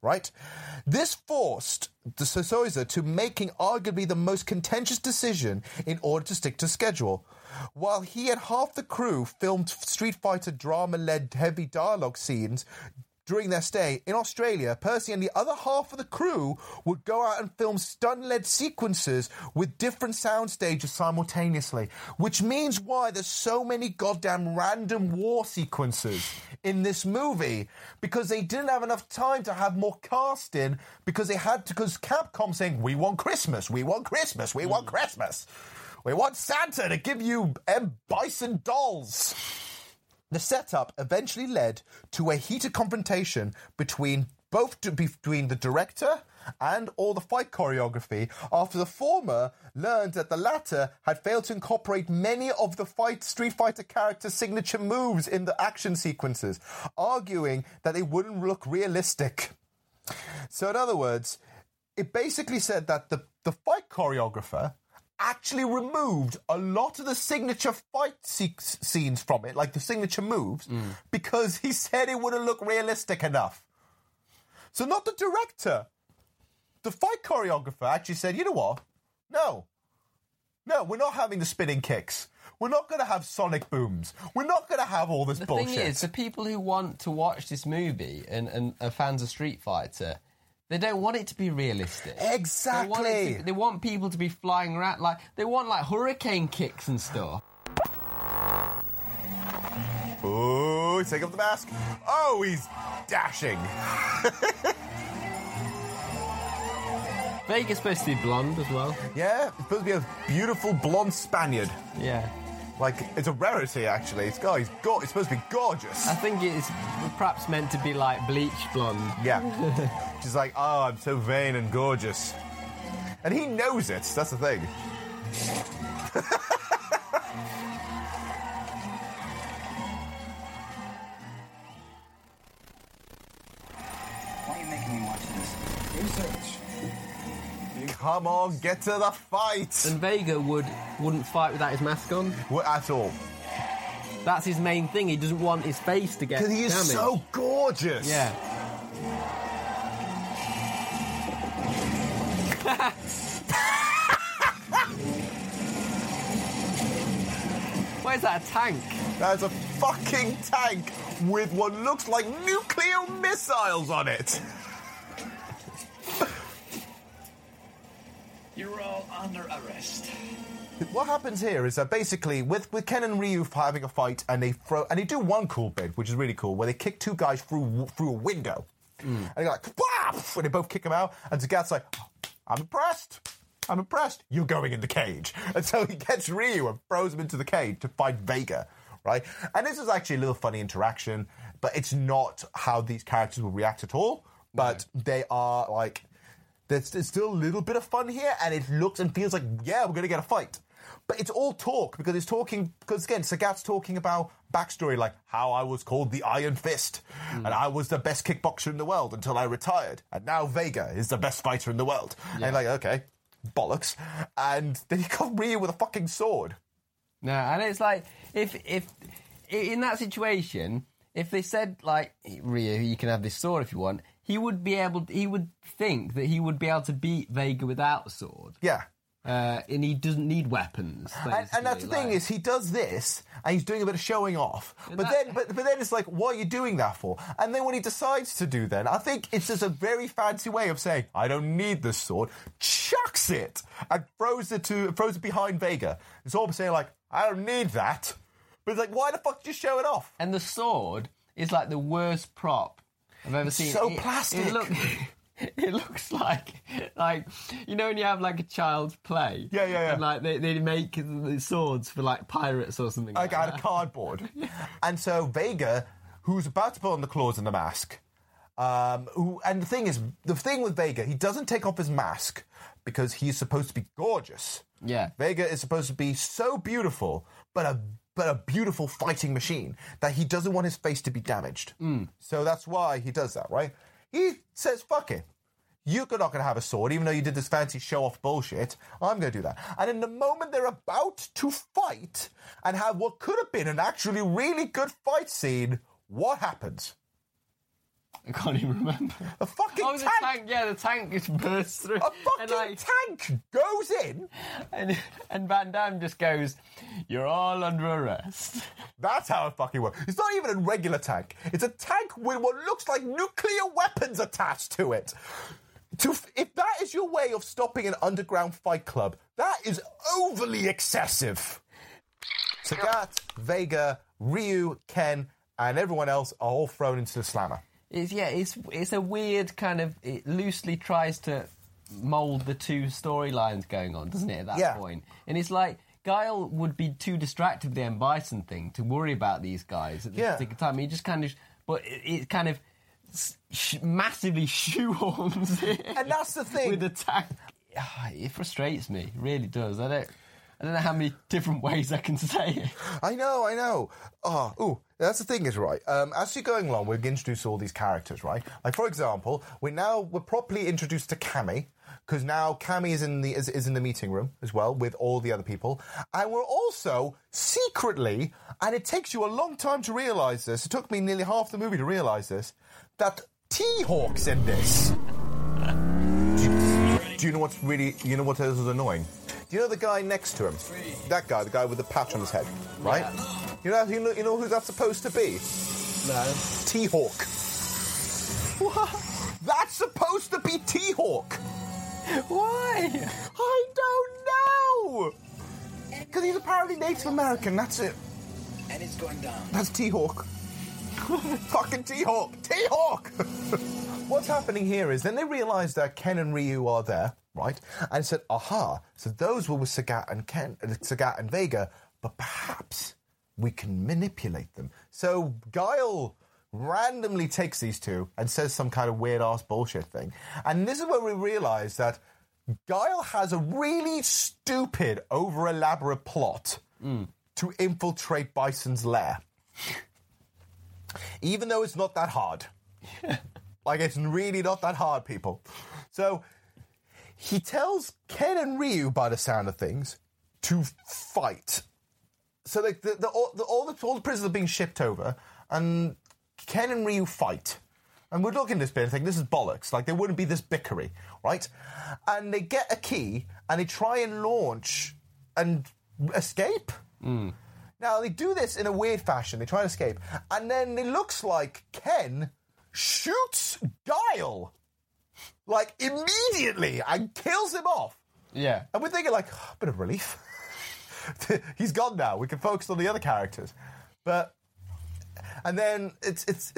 right? This forced the Souza to making arguably the most contentious decision in order to stick to schedule. While he and half the crew filmed Street Fighter drama-led heavy dialogue scenes during their stay in Australia, Percy and the other half of the crew would go out and film stunt-led sequences with different sound stages simultaneously, which means why there's so many goddamn random war sequences in this movie, because they didn't have enough time to have more casting, because Capcom saying, we want Christmas, we want Christmas, we want Christmas. We want Santa to give you M. Bison dolls. The setup eventually led to a heated confrontation between the director and all the fight choreography after the former learned that the latter had failed to incorporate many of the Street Fighter character's signature moves in the action sequences, arguing that they wouldn't look realistic. So in other words, it basically said that the fight choreographer actually removed a lot of the signature fight scenes from it, like the signature moves, because he said it wouldn't look realistic enough. So not the director. The fight choreographer actually said, you know what? No, we're not having the spinning kicks. We're not going to have sonic booms. We're not going to have all this bullshit. The thing is, the people who want to watch this movie and are fans of Street Fighter, they don't want it to be realistic. Exactly. They want people to be flying around. They want hurricane kicks and stuff. Ooh, take off the mask. Oh, he's dashing. Vega's supposed to be blonde as well. Yeah, it's supposed to be a beautiful blonde Spaniard. Yeah. It's a rarity, actually. It's supposed to be gorgeous. I think it's perhaps meant to be bleach blonde. Yeah. She's like, oh, I'm so vain and gorgeous. And he knows it. That's the thing. Why are you making me watch this? Research. Come on, get to the fight. And Vega wouldn't fight without his mask on. At all. That's his main thing. He doesn't want his face to get Because he is damaged. so gorgeous. Yeah. Why is that a tank? That's a fucking tank with what looks like nuclear missiles on it. You're all under arrest. What happens here is that basically with Ken and Ryu having a fight, and they do one cool bit, which is really cool, where they kick two guys through a window. And they're like, "Wah!" And they both kick him out, and Zagat's like, I'm impressed. You're going in the cage. And so he gets Ryu and throws him into the cage to fight Vega, right? And this is actually a little funny interaction, but it's not how these characters will react at all. But they are there's still a little bit of fun here, and it looks and feels like, yeah, we're going to get a fight. But it's all talk, because again, Sagat's talking about backstory, like how I was called the Iron Fist, and I was the best kickboxer in the world until I retired, and now Vega is the best fighter in the world. Yeah. And okay, bollocks. And then he got Ryu with a fucking sword. No, and it's if in that situation, if they said, Ryu, you can have this sword if you want, he would think that he would be able to beat Vega without a sword. Yeah. And he doesn't need weapons. And that's the thing is, he does this, and he's doing a bit of showing off. But then it's like, what are you doing that for? And then when he decides to do then, I think it's just a very fancy way of saying, I don't need this sword, chucks it, and throws it behind Vega. It's all saying, I don't need that. But it's like, why the fuck just show it off? And the sword is the worst prop I've ever seen. So plastic. It looks like when you have a child's play. Yeah. And they make the swords for pirates or something. Out of cardboard. And so Vega, who's about to put on the claws and the mask, and the thing with Vega, he doesn't take off his mask because he's supposed to be gorgeous. Yeah. Vega is supposed to be so beautiful, but a beautiful fighting machine that he doesn't want his face to be damaged. So that's why he does that, right? He says, fuck it. You're not going to have a sword, even though you did this fancy show-off bullshit. I'm going to do that. And in the moment they're about to fight and have what could have been an actually really good fight scene, what happens? I can't even remember. A fucking Oh, the tank. tank! Yeah, the tank just bursts through. A fucking and, tank goes in. and Van Damme just goes, "You're all under arrest." That's how it fucking works. It's not even a regular tank. It's a tank with what looks like nuclear weapons attached to it. If that is your way of stopping an underground fight club, that is overly excessive. Sagat, Vega, Ryu, Ken, and everyone else are all thrown into the slammer. It's a weird kind of. It loosely tries to mould the two storylines going on, doesn't it? At that point, and it's like Guile would be too distracted with the M. Bison thing to worry about these guys at this particular time. He just kind of, but it kind of massively shoehorns it. And that's the thing with the tank. It frustrates me, it really does. I don't know how many different ways I can say it. I know. That's the thing is, right, as you're going along, we're introduced to all these characters, right? Like, for example, we're properly introduced to Cammy, because now Cammy is in the meeting room as well with all the other people. And we're also secretly, and it takes you a long time to realise this, it took me nearly half the movie to realise this, that T-Hawk's in this. Do you know what's really, what is annoying? Do you know the guy next to him? That guy, the guy with the patch on his head, right? Yeah. You know who that's supposed to be? No. T-Hawk. What? That's supposed to be T-Hawk. Why? I don't know. Because he's apparently Native American, that's it. And it's going down. That's T-Hawk. Fucking T-Hawk. T-Hawk! What's happening here is then they realise that Ken and Ryu are there, right? And said, aha, so those were with Sagat and Vega, but perhaps we can manipulate them. So Guile randomly takes these two and says some kind of weird-ass bullshit thing. And this is where we realise that Guile has a really stupid, over-elaborate plot to infiltrate Bison's lair. Even though it's not that hard. Like, it's really not that hard, people. So he tells Ken and Ryu, by the sound of things, to fight. So like all the prisoners are being shipped over, and Ken and Ryu fight. And we're looking at this bit and think, this is bollocks. Like, they wouldn't be this bickery, right? And they get a key, and they try and launch and escape. Now, they do this in a weird fashion. They try to escape. And then it looks like Ken shoots Guile, like, immediately, and kills him off. Yeah. And we're thinking, like, a bit of relief. He's gone now. We can focus on the other characters. But, and then it's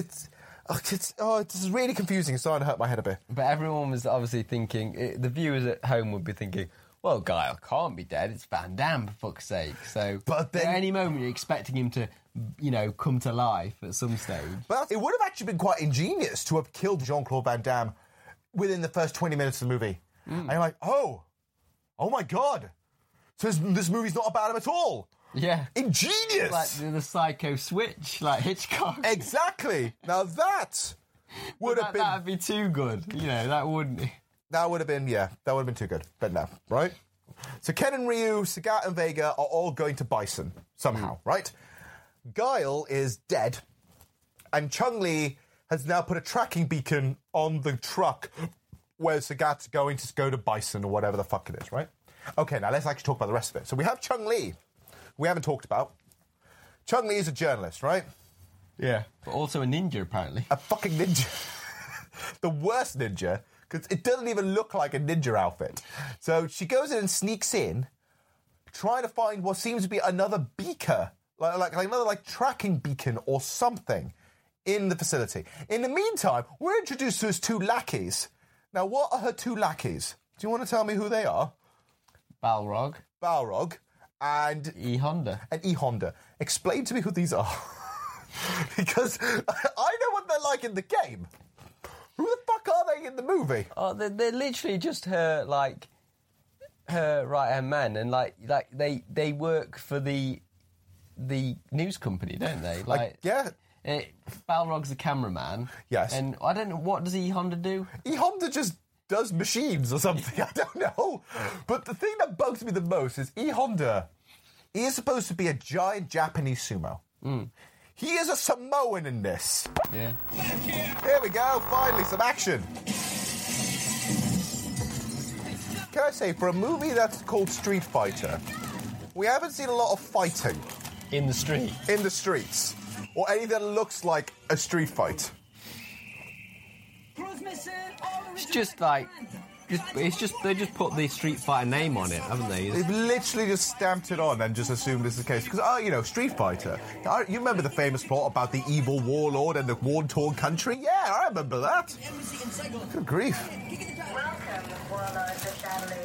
really confusing. It's starting to hurt my head a bit. But everyone was obviously thinking, the viewers at home would be thinking, well, Guile can't be dead. It's Van Damme, for fuck's sake. So, but then, at any moment, you're expecting him to, come to life at some stage. But it would have actually been quite ingenious to have killed Jean-Claude Van Damme within the first 20 minutes of the movie. And you're like, oh my God. So this movie's not about him at all. Yeah. Ingenious. Like the psycho switch, like Hitchcock. Exactly. Now that would have been... That would be too good. That wouldn't... That would have been, that would have been too good. But no, right? So Ken and Ryu, Sagat and Vega are all going to Bison somehow, right? Guile is dead, and Chung-Li has now put a tracking beacon on the truck where Sagat's going to go to Bison or whatever the fuck it is, right? Okay, now let's actually talk about the rest of it. So we have Chung-Li, we haven't talked about. Chung-Li is a journalist, right? Yeah. But also a ninja, apparently. A fucking ninja. The worst ninja. Because it doesn't even look like a ninja outfit. So she goes in and sneaks in, trying to find what seems to be another beaker, like another tracking beacon or something in the facility. In the meantime, we're introduced to his two lackeys. Now, what are her two lackeys? Do you want to tell me who they are? Balrog, and E-Honda. And E-Honda. Explain to me who these are. Because I know what they're like in the game. Who the fuck are they in the movie? Oh, they're literally just her right-hand man, and they work for the news company, don't they? Yeah. Balrog's the cameraman. Yes. And I don't know, what does E-Honda do? E-Honda just does machines or something. I don't know. But the thing that bugs me the most is E-Honda. He is supposed to be a giant Japanese sumo. He is a Samoan in this. Yeah. Here we go, finally, some action. Can I say, for a movie that's called Street Fighter, we haven't seen a lot of fighting. In the street. In the streets. Or anything that looks like a street fight. It's just like... they just put the Street Fighter name on it, haven't they? They've literally just stamped it on and just assumed this is the case. Because, Street Fighter. You remember the famous plot about the evil warlord and the war-torn country? Yeah, I remember that. Good grief. Welcome, warlords of Shadaloo.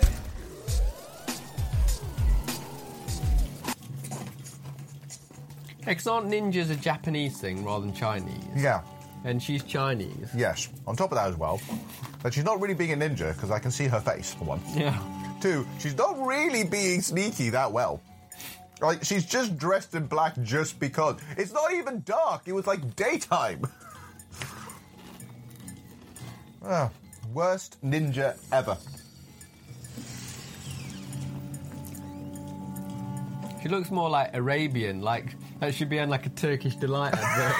Because aren't ninjas a Japanese thing rather than Chinese? Yeah. And she's Chinese. Yes. On top of that as well, that she's not really being a ninja, because I can see her face, for one. Yeah. 2, she's not really being sneaky that well. Like, she's just dressed in black just because. It's not even dark. It was like daytime. Worst ninja ever. She looks more like Arabian, like that should be on like a Turkish Delight advert.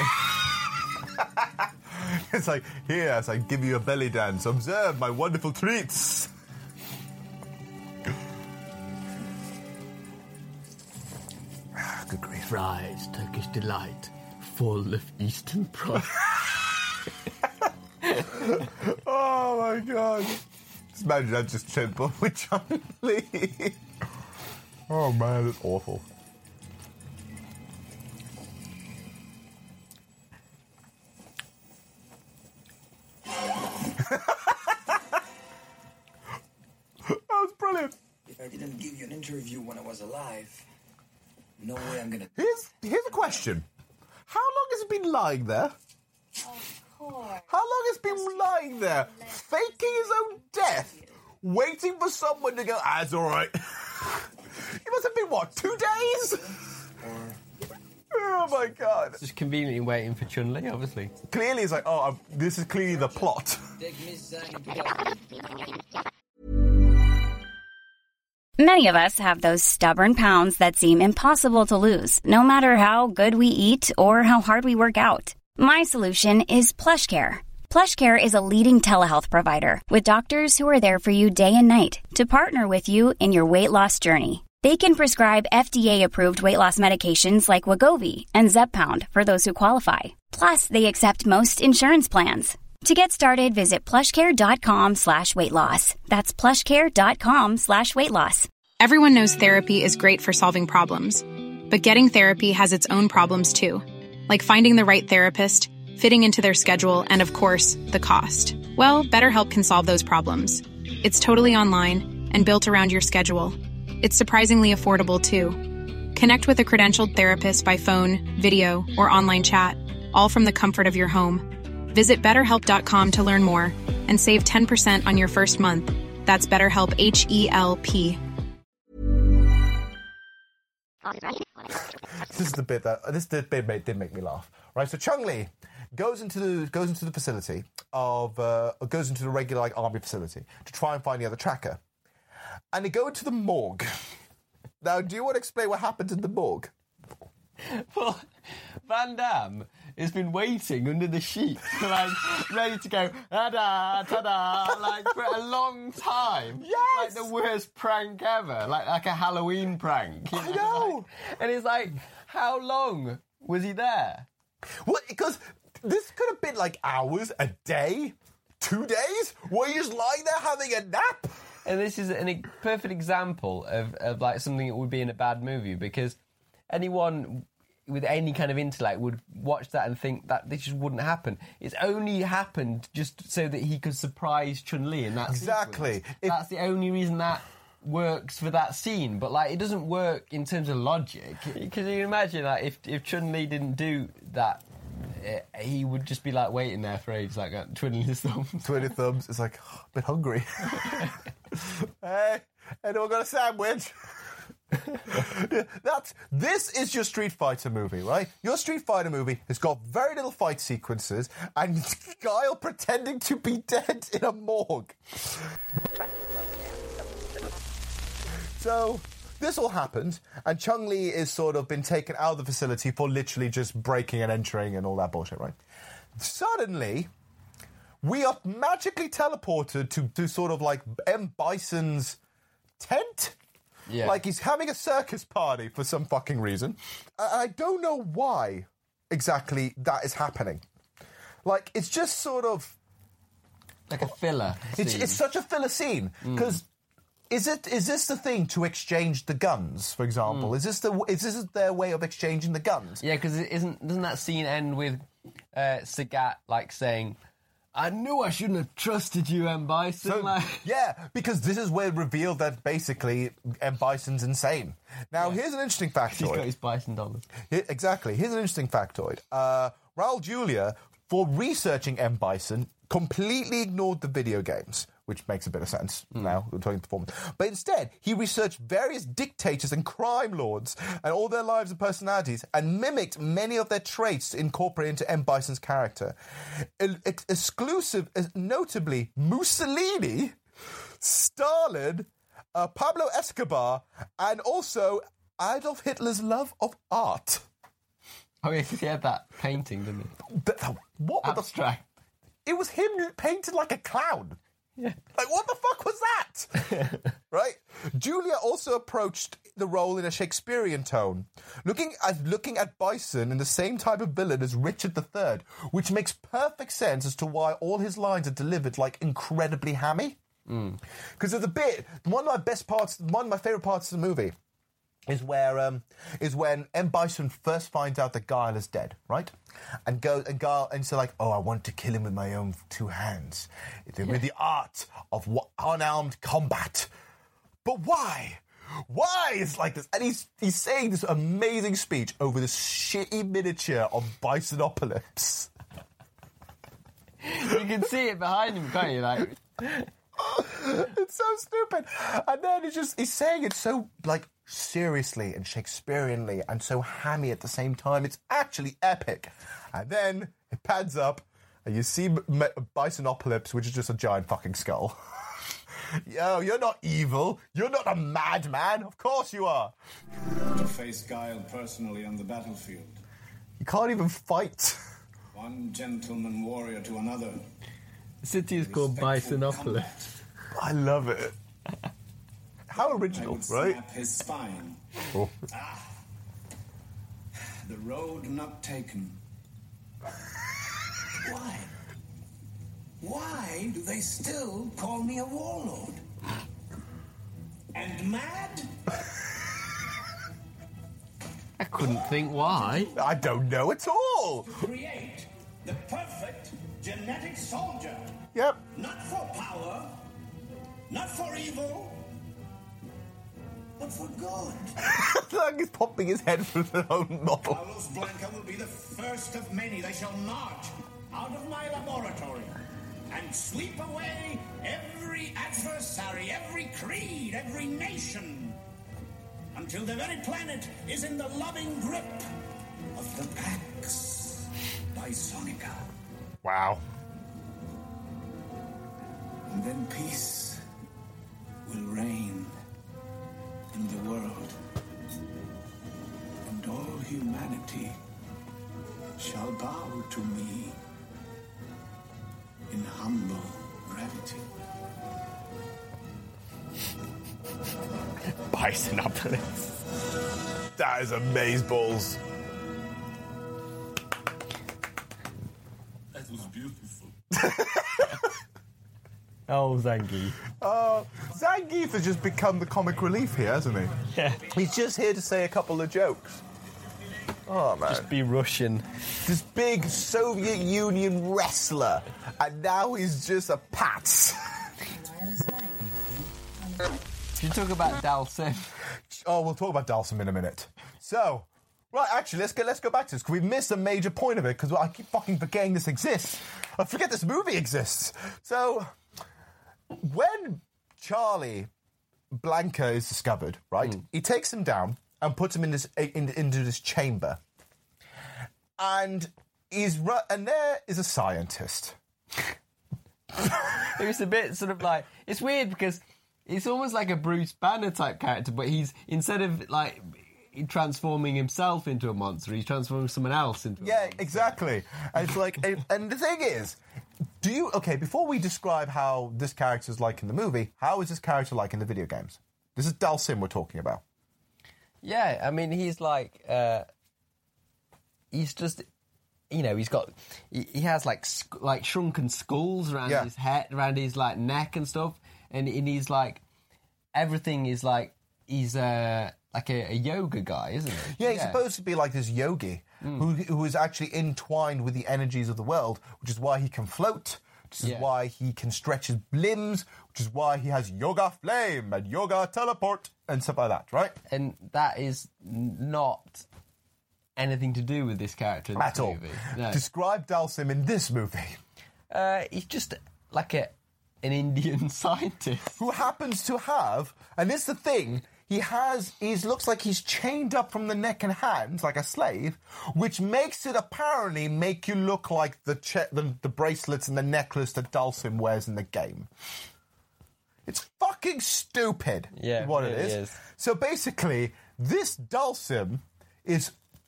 It's like, here, as I give you a belly dance, observe my wonderful treats. Good grief. Fries, Turkish Delight, full of Eastern pride. Oh my god. Just imagine that just simple with Chun Li. Oh man, that's awful. That was brilliant. If I didn't give you an interview when I was alive, no way I'm gonna... Here's a question. How long has he been lying there? Of course. How long has he been lying there, faking his own death, waiting for someone to go, it's all right. It must have been, what, 2 days? Oh, my God. Just conveniently waiting for Chun-Li, obviously. Clearly, it's like, this is clearly the plot. Many of us have those stubborn pounds that seem impossible to lose, no matter how good we eat or how hard we work out. My solution is PlushCare. PlushCare is a leading telehealth provider with doctors who are there for you day and night to partner with you in your weight loss journey. They can prescribe FDA-approved weight loss medications like Wegovy and Zepbound for those who qualify. Plus, they accept most insurance plans. To get started, visit plushcare.com/weightloss. That's plushcare.com/weightloss. Everyone knows therapy is great for solving problems, but getting therapy has its own problems too, like finding the right therapist, fitting into their schedule, and of course, the cost. Well, BetterHelp can solve those problems. It's totally online and built around your schedule. It's surprisingly affordable too. Connect with a credentialed therapist by phone, video, or online chat, all from the comfort of your home. Visit BetterHelp.com to learn more and save 10% on your first month. That's BetterHelp, H-E-L-P. This bit did make me laugh. Right, so Chun-Li goes into the facility goes into the regular army facility to try and find the other tracker, and they go into the morgue. Now, do you want to explain what happened in the morgue? Well, Van Damme has been waiting under the sheets, ready to go, ta-da, ta-da, for a long time. Yes! Like the worst prank ever, like a Halloween prank. I know! And it's like, how long was he there? Well, because this could have been hours, a day, 2 days, where you're just lying there having a nap. And this is a perfect example of something that would be in a bad movie, because anyone with any kind of intellect would watch that and think that this just wouldn't happen. It's only happened just so that he could surprise Chun-Li in that Exactly. sequence. That's the only reason that works for that scene, but it doesn't work in terms of logic. Because you can imagine if Chun-Li didn't do that, he would just be waiting there for ages, twiddling his thumbs. Twiddling thumbs. It's a bit hungry. Hey, anyone got a sandwich? This is your Street Fighter movie, right? Your Street Fighter movie has got very little fight sequences and Guile pretending to be dead in a morgue. So, this all happened, and Chung-Li is sort of been taken out of the facility for literally just breaking and entering and all that bullshit, right? Suddenly, we are magically teleported to sort of like M. Bison's tent. Yeah. Like he's having a circus party for some fucking reason. I don't know why exactly that is happening. Like, it's just sort of... like a filler scene. It's such a filler scene, because... Is this the thing to exchange the guns, for example? Is this their way of exchanging the guns? Yeah, because doesn't that scene end with Sagat like saying, "I knew I shouldn't have trusted you, M. Bison." So, yeah, because this is where it revealed that basically M. Bison's insane. Now, here's an interesting factoid. He's got his Bison dollars. Exactly. Here's an interesting factoid. Raul Julia, for researching M. Bison, completely ignored the video games, which makes a bit of sense now, we're talking performance. But instead, he researched various dictators and crime lords and all their lives and personalities and mimicked many of their traits incorporated into M. Bison's character. Notably, Mussolini, Stalin, Pablo Escobar, and also Adolf Hitler's love of art. Oh, yeah, because he had that painting, didn't he? What? Abstract. It was him painted like a clown. Yeah. Like, what the fuck was that? Right? Julia also approached the role in a Shakespearean tone, looking at Bison in the same type of villain as Richard III, which makes perfect sense as to why all his lines are delivered like incredibly hammy. Because there's a bit, one of my favourite parts of the movie is when M. Bison first finds out that Guile is dead, right? And so like, oh, I want to kill him with my own two hands, with the art of unarmed combat. But why? Why is like this? And he's saying this amazing speech over this shitty miniature of Bisonopolis. You can see it behind him, can't you? Like, it's so stupid. And then he's saying it so like seriously and Shakespeareanly and so hammy at the same time. It's actually epic. And then it pans up and you see Bisonopolis, which is just a giant fucking skull. Yo, you're not evil. You're not a madman. Of course you are. To face Guile personally on the battlefield. You can't even fight. One gentleman warrior to another. the city is called Bisonopolis. I love it. How original, right? Snap his spine. Oh. The road not taken. Why? Why do they still call me a warlord? And mad? I couldn't think why. I don't know at all. Create the perfect genetic soldier. Yep. Not for power, not for evil, but for good. Like he's popping his head through the own model. Carlos Blanca will be the first of many. They shall march out of my laboratory and sweep away every adversary, every creed, every nation, until the very planet is in the loving grip of the Pax Bisonica. Wow. And then peace will reign in the world, and all humanity shall bow to me in humble gratitude. Bisonopolis. That is amazeballs. That was beautiful. Oh, Zangief. Zangief has just become the comic relief here, hasn't he? Yeah. He's just here to say a couple of jokes. Oh, man. Just be Russian. This big Soviet Union wrestler. And now he's just a pats. Should you talk about Dalsim? Oh, we'll talk about Dalsim in a minute. So, right, actually, let's go back to this, because we've missed a major point of it, because I keep fucking forgetting this exists. I forget this movie exists. So, when Charlie Blanca is discovered, right, he takes him down and puts him in into this chamber. And there is a scientist. It was a bit sort of like... It's weird because it's almost like a Bruce Banner type character, but he's, instead of like transforming himself into a monster, he's transforming someone else into a monster. Exactly. And it's like, and the thing is, before we describe how this character is like in the movie, how is this character like in the video games? This is Dhalsim we're talking about. Yeah, I mean, he's like, he's just, he has like shrunken skulls around his head, around his like neck and stuff, and he's like, everything is like, he's like a yoga guy, isn't he? Yeah, he's supposed to be like this yogi who is actually entwined with the energies of the world, which is why he can float, which is why he can stretch his limbs, which is why he has yoga flame and yoga teleport and stuff like that, right? And that is not anything to do with this character in this movie. No. Describe Dhalsim in this movie. He's just like an Indian scientist who happens to have, and this is the thing, he looks like he's chained up from the neck and hands like a slave, which makes it apparently make you look like the bracelets and the necklace that Dhalsim wears in the game. It's fucking stupid. Yeah, what it it really is. is. So basically, this Dhalsim is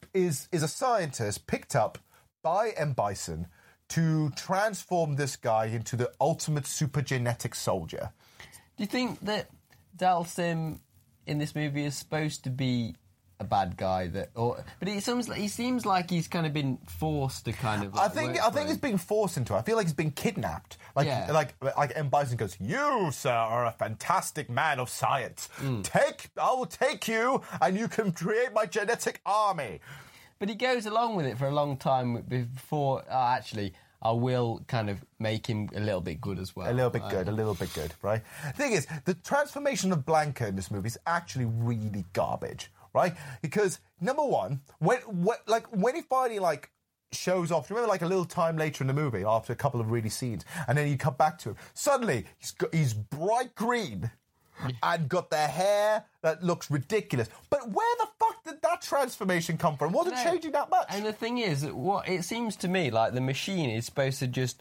a scientist picked up by M. Bison to transform this guy into the ultimate super genetic soldier. Do you think that Dhalsim in this movie is supposed to be a bad guy? But he seems like he's kind of been forced to kind of. I think he's being forced into it. I feel like he's been kidnapped. Like M. Bison goes, "You, sir, are a fantastic man of science. I will take you, and you can create my genetic army." But he goes along with it for a long time before. Actually, I will kind of make him a little bit good as well. A little bit good, right? The thing is, the transformation of Blanca in this movie is actually really garbage, right? Because, number one, when he finally, shows off, remember, a little time later in the movie, after a couple of really scenes, and then you come back to him, suddenly, he's bright green, and got the hair that looks ridiculous. But where the fuck did that transformation come from? Wasn't changing that much. And the thing is, what it seems to me like the machine is supposed to just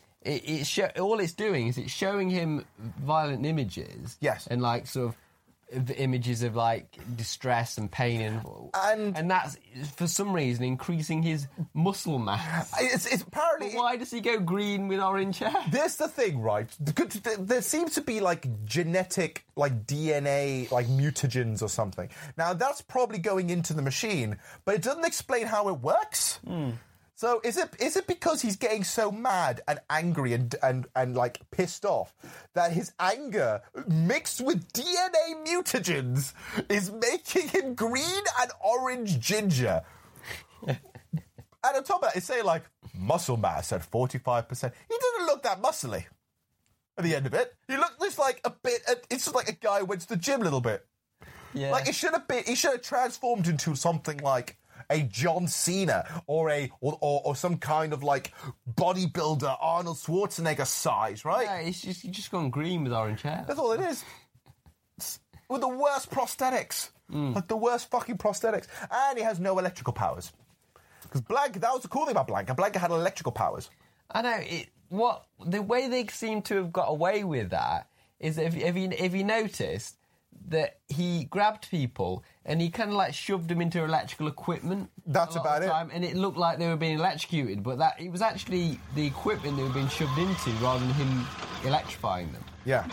all it's doing is it's showing him violent images. Yes. And sort of images of distress and pain and that's for some reason increasing his muscle mass. It's apparently. But why does he go green with orange hair? This the thing, right? There seems to be genetic DNA mutagens or something. Now that's probably going into the machine, but it doesn't explain how it works. So is it because he's getting so mad and angry and pissed off that his anger mixed with DNA mutagens is making him green and orange ginger? And on top of that, it's saying muscle mass at 45%. He doesn't look that muscly at the end of it. He looked just like a bit. It's just like a guy who went to the gym a little bit. Yeah. He should have transformed into something like a John Cena or some kind of bodybuilder Arnold Schwarzenegger size, right? Yeah, he's just gone green with orange hair. That's all it is. With the worst prosthetics. The worst fucking prosthetics. And he has no electrical powers. Because Blanca, that was the cool thing about Blanca. Blanca had electrical powers. I know. The way they seem to have got away with that is that if you noticed that he grabbed people and he kind of shoved them into electrical equipment. That's about it. And it looked like they were being electrocuted, but that it was actually the equipment they were being shoved into rather than him electrifying them. Yeah.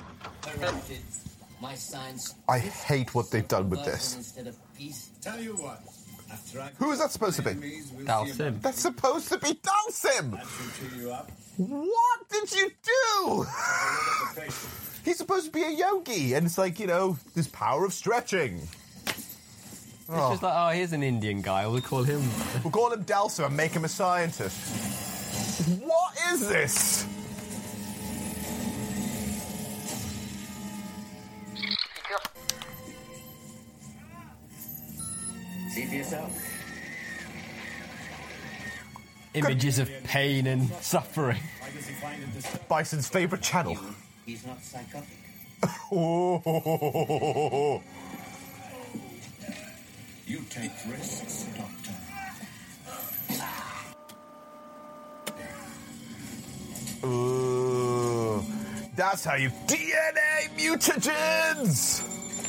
My science. I hate what they've done with this. Instead of peace. Tell you what. Who is that supposed to be? Dhalsim. That's supposed to be Dhalsim! What did you do? He's supposed to be a yogi, and it's this power of stretching. It's just here's an Indian guy. We'll call him Dhalsim and make him a scientist. What is this? See for yourself. Images of pain and suffering. Bison's favourite channel. He's not psychotic. You take risks, Doctor. Ooh. That's how you DNA mutagens!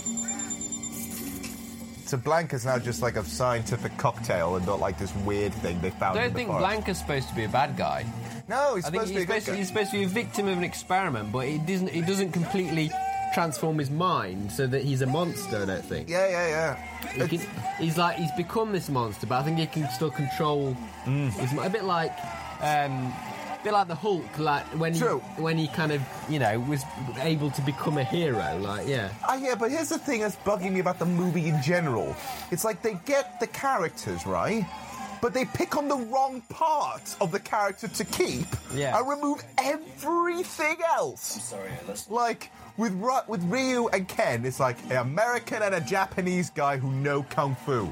So Blanca's now just like a scientific cocktail and not like this weird thing they found I in don't the think forest. Blanca's supposed to be a bad guy. No, he's supposed to be a good guy. He's supposed to be a victim of an experiment, but it doesn't completely transform his mind so that he's a monster, I don't think. Yeah. He's become this monster, but I think he can still control his mind. A bit like the Hulk, like when he kind of, was able to become a hero, like, yeah. Yeah, but here's the thing that's bugging me about the movie in general. It's like they get the characters, right? But they pick on the wrong part of the character to keep and remove everything else. I'm sorry, Alice. Like, with Ryu and Ken, it's like an American and a Japanese guy who know Kung Fu.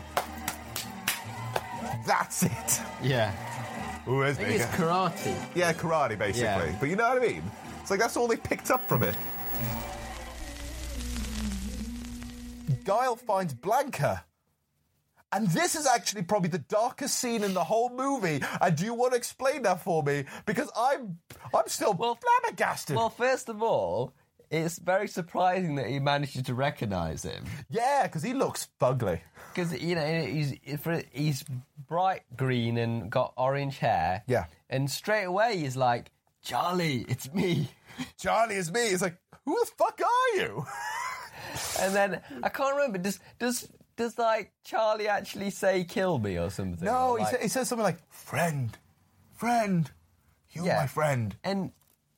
That's it. Yeah. Ooh, I think it's karate. Yeah, karate, basically. Yeah. But you know what I mean? It's like that's all they picked up from it. Guile finds Blanca. And this is actually probably the darkest scene in the whole movie. And do you want to explain that for me? Because I'm still flabbergasted. Well, first of all, it's very surprising that he manages to recognise him. Yeah, because he looks fugly. Because, he's bright green and got orange hair. Yeah. And straight away he's like, Charlie, it's me. Charlie, it's me. It's like, who the fuck are you? And then, I can't remember, does Charlie actually say kill me or something? No, or he says something like, friend, you're my friend. And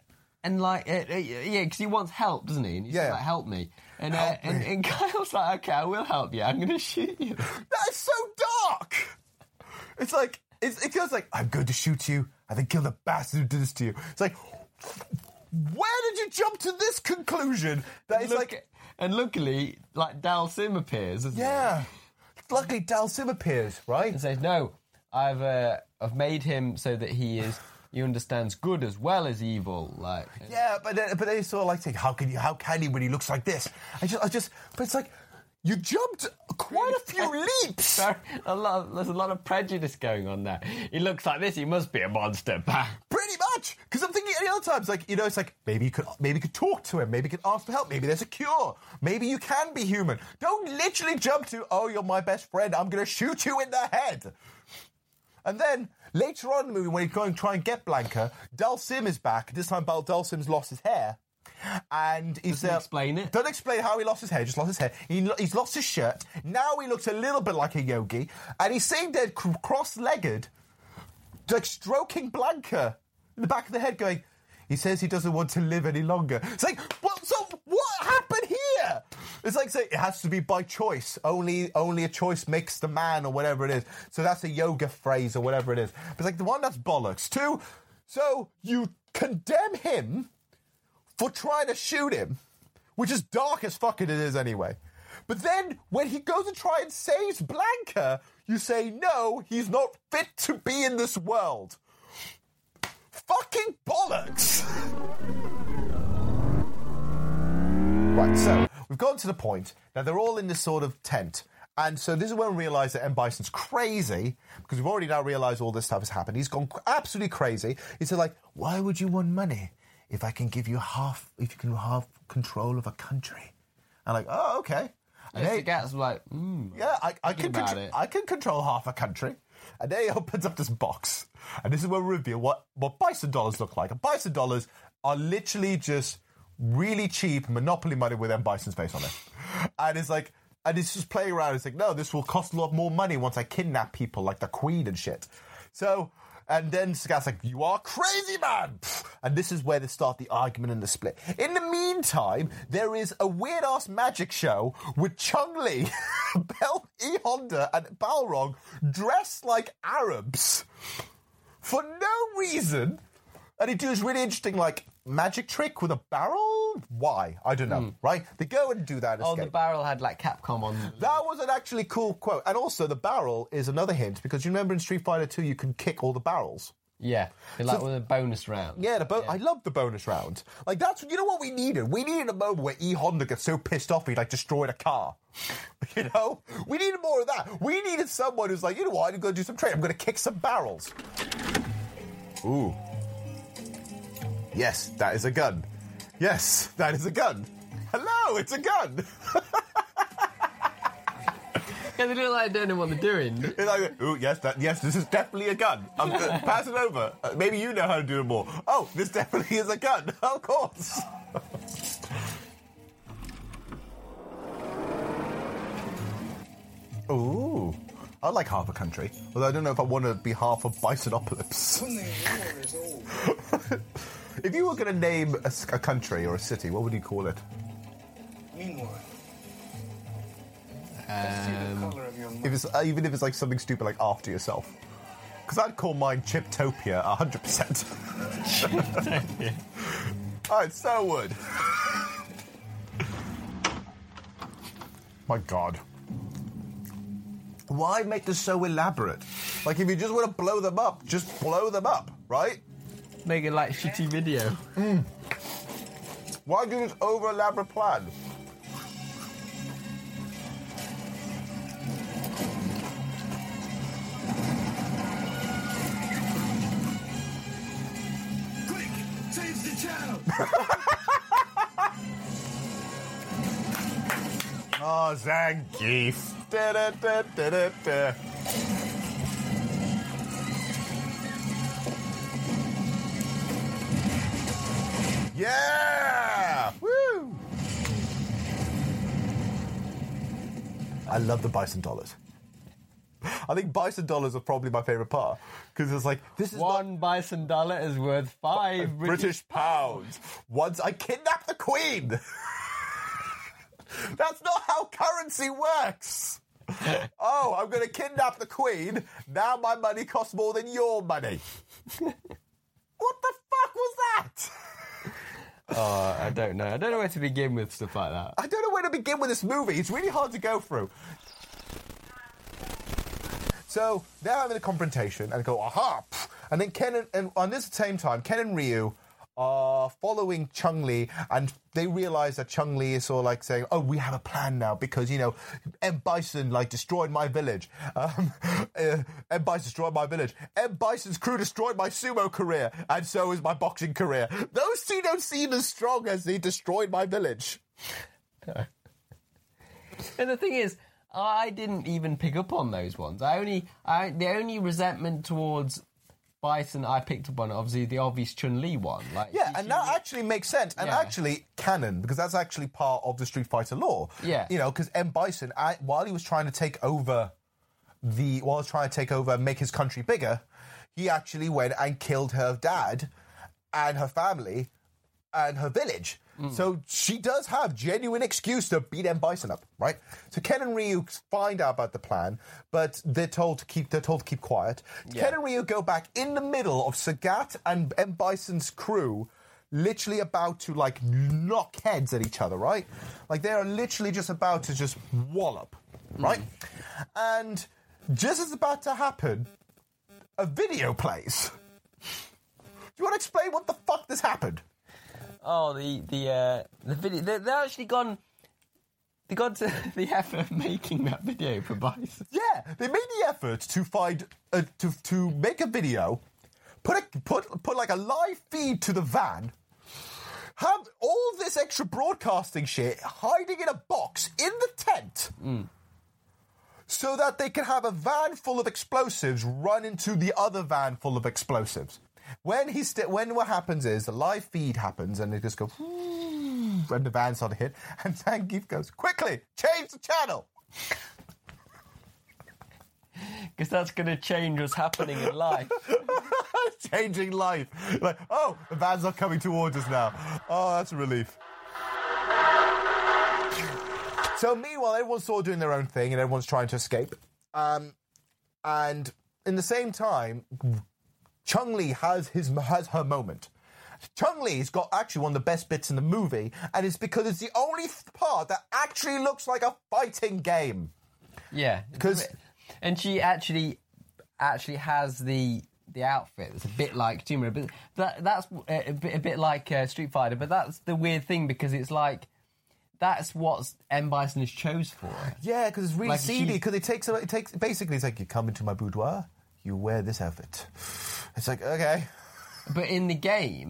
because he wants help, doesn't he? And he's like, help me. And Guile's like, okay, I will help you. I'm going to shoot you. That is so dark. It's like, it goes like, I'm going to shoot you and then kill the bastard who did this to you. It's like, where did you jump to this conclusion? And luckily, like, Dal Sim appears, doesn't he? Yeah. Luckily, Dal Sim appears, right? And says, no, I've made him so that he understands good as well as evil. Like, yeah, but they sort of like think, how can he when he looks like this? But it's like, you jumped quite a few leaps. There's a lot of prejudice going on there. He looks like this, he must be a monster. Pretty much. Because I'm thinking any other times, like, it's like, maybe you could talk to him, maybe you could ask for help, maybe there's a cure, maybe you can be human. Don't literally jump to, oh, you're my best friend, I'm going to shoot you in the head. And then, later on in the movie, when he's going to try and get Blanca, Dal Sim is back. This time, Dal Sim's lost his hair. And he's doesn't explain it. Don't explain how he lost his hair. Just lost his hair. He's lost his shirt. Now he looks a little bit like a yogi, and he's sitting there cross-legged, like stroking Blanca in the back of the head, going. He says he doesn't want to live any longer. It's like, well, so what happened here? It's like saying it has to be by choice. Only a choice makes the man, or whatever it is. So that's a yoga phrase, or whatever it is. But it's like, the one, that's bollocks. Two, so you condemn him for trying to shoot him, which is dark as fuck it is anyway. But then, when he goes to try and saves Blanca, you say, no, he's not fit to be in this world. Fucking bollocks! Right, so, we've gotten to the point. Now, they're all in this sort of tent. And so this is when we realise that M. Bison's crazy, because we've already now realised all this stuff has happened. He's gone absolutely crazy. He said, like, why would you want money if you can have control of a country? I'm like, oh, okay. And the guy's like, yeah, I can control half a country. And then he opens up this box. And this is where we reveal what Bison dollars look like. And Bison dollars are literally just really cheap Monopoly money with M. Bison's face on it. And it's like, and it's just playing around. It's like, no, this will cost a lot more money once I kidnap people like the Queen and shit. So, and then Sagat's like, you are crazy, man! And this is where they start the argument and the split. In the meantime, there is a weird-ass magic show with Chun-Li, E. Honda, and Balrog dressed like Arabs for no reason. And he does really interesting, like, magic trick with a barrel? Why? I don't know, right? They go and do that. Oh, the barrel had, like, Capcom on. That was an actually cool quote. And also, the barrel is another hint, because you remember in Street Fighter 2, you can kick all the barrels. Yeah, like with a bonus round. Yeah, I love the bonus round. Like, that's, you know what we needed? We needed a moment where E. Honda gets so pissed off he'd, like, destroyed a car. You know? We needed more of that. We needed someone who's like, you know what, I'm going to do some training. I'm going to kick some barrels. Ooh. Yes, that is a gun. Yes, that is a gun. Hello, it's a gun. Yeah, they look like they don't know what they're doing. It's like, ooh, yes, this is definitely a gun. Pass it over. Maybe you know how to do it more. Oh, this definitely is a gun. Of course. Ooh. I like half a country, although I don't know if I want to be half a Bisonopolis. If you were going to name a country or a city, what would you call it? Meanwhile. Even if it's like something stupid like after yourself. Because I'd call mine Chiptopia 100%. Chiptopia. I so would. My God. Why make this so elaborate? Like, if you just want to blow them up, just blow them up, right? Make it like shitty video. Why do this over-elaborate plan? Quick! Change the channel! Oh, Zangief. Da-da-da-da-da-da. Yeah! Woo! I love the bison dollars. I think bison dollars are probably my favourite part. Because it's like, this is one bison dollar is worth 5 British pounds. Once I kidnap the Queen. That's not how currency works. Oh, I'm going to kidnap the Queen. Now my money costs more than your money. What the fuck was that? Oh, I don't know. I don't know where to begin with stuff like that. I don't know where to begin with this movie. It's really hard to go through. So they're having a confrontation and go, aha! And then and on this same time, Ken and Ryu are following Chun-Li, and they realize that Chun-Li is sort of like saying, oh, we have a plan now because, you know, M. Bison, like, destroyed my village. M. Bison destroyed my village. M. Bison's crew destroyed my sumo career, and so is my boxing career. Those two don't seem as strong as they destroyed my village. And the thing is, I didn't even pick up on those ones. The only resentment towards Bison I picked up on, obviously, the obvious Chun-Li one. Like, yeah, and that actually makes sense. And actually canon, because that's actually part of the Street Fighter lore. Yeah. You know, because M. Bison, while he was trying to take over and make his country bigger, he actually went and killed her dad and her family and her village. So she does have genuine excuse to beat M. Bison up, right? So Ken and Ryu find out about the plan, but they're told to keep quiet. Yeah. Ken and Ryu go back in the middle of Sagat and M. Bison's crew, literally about to like knock heads at each other, right? Like they are literally just about to just wallop, right? And just as it's about to happen, a video plays. Do you want to explain what the fuck this happened? Oh, the video. They've actually gone. They got to the effort of making that video for Bison. Yeah, they made the effort to find to make a video, put like a live feed to the van, have all this extra broadcasting shit hiding in a box in the tent, so that they can have a van full of explosives run into the other van full of explosives. When what happens is the live feed happens and it just goes and the van starts to hit and Zangief goes, quickly, change the channel. Because that's going to change what's happening in life. Changing life. Like, oh, the van's not coming towards us now. Oh, that's a relief. So meanwhile, everyone's sort of doing their own thing and everyone's trying to escape. And in the same time, Chun-Li has her moment. Chun-Li's got actually one of the best bits in the movie, and it's because it's the only part that actually looks like a fighting game. Yeah, and she actually has the outfit. It's a bit like Tomb Raider, but that's a bit like Street Fighter. But that's the weird thing because it's like that's what M. Bison is chose for. Yeah, because it's really like seedy. Because it takes basically it's like you come into my boudoir, you wear this outfit. It's like, okay. But in the game,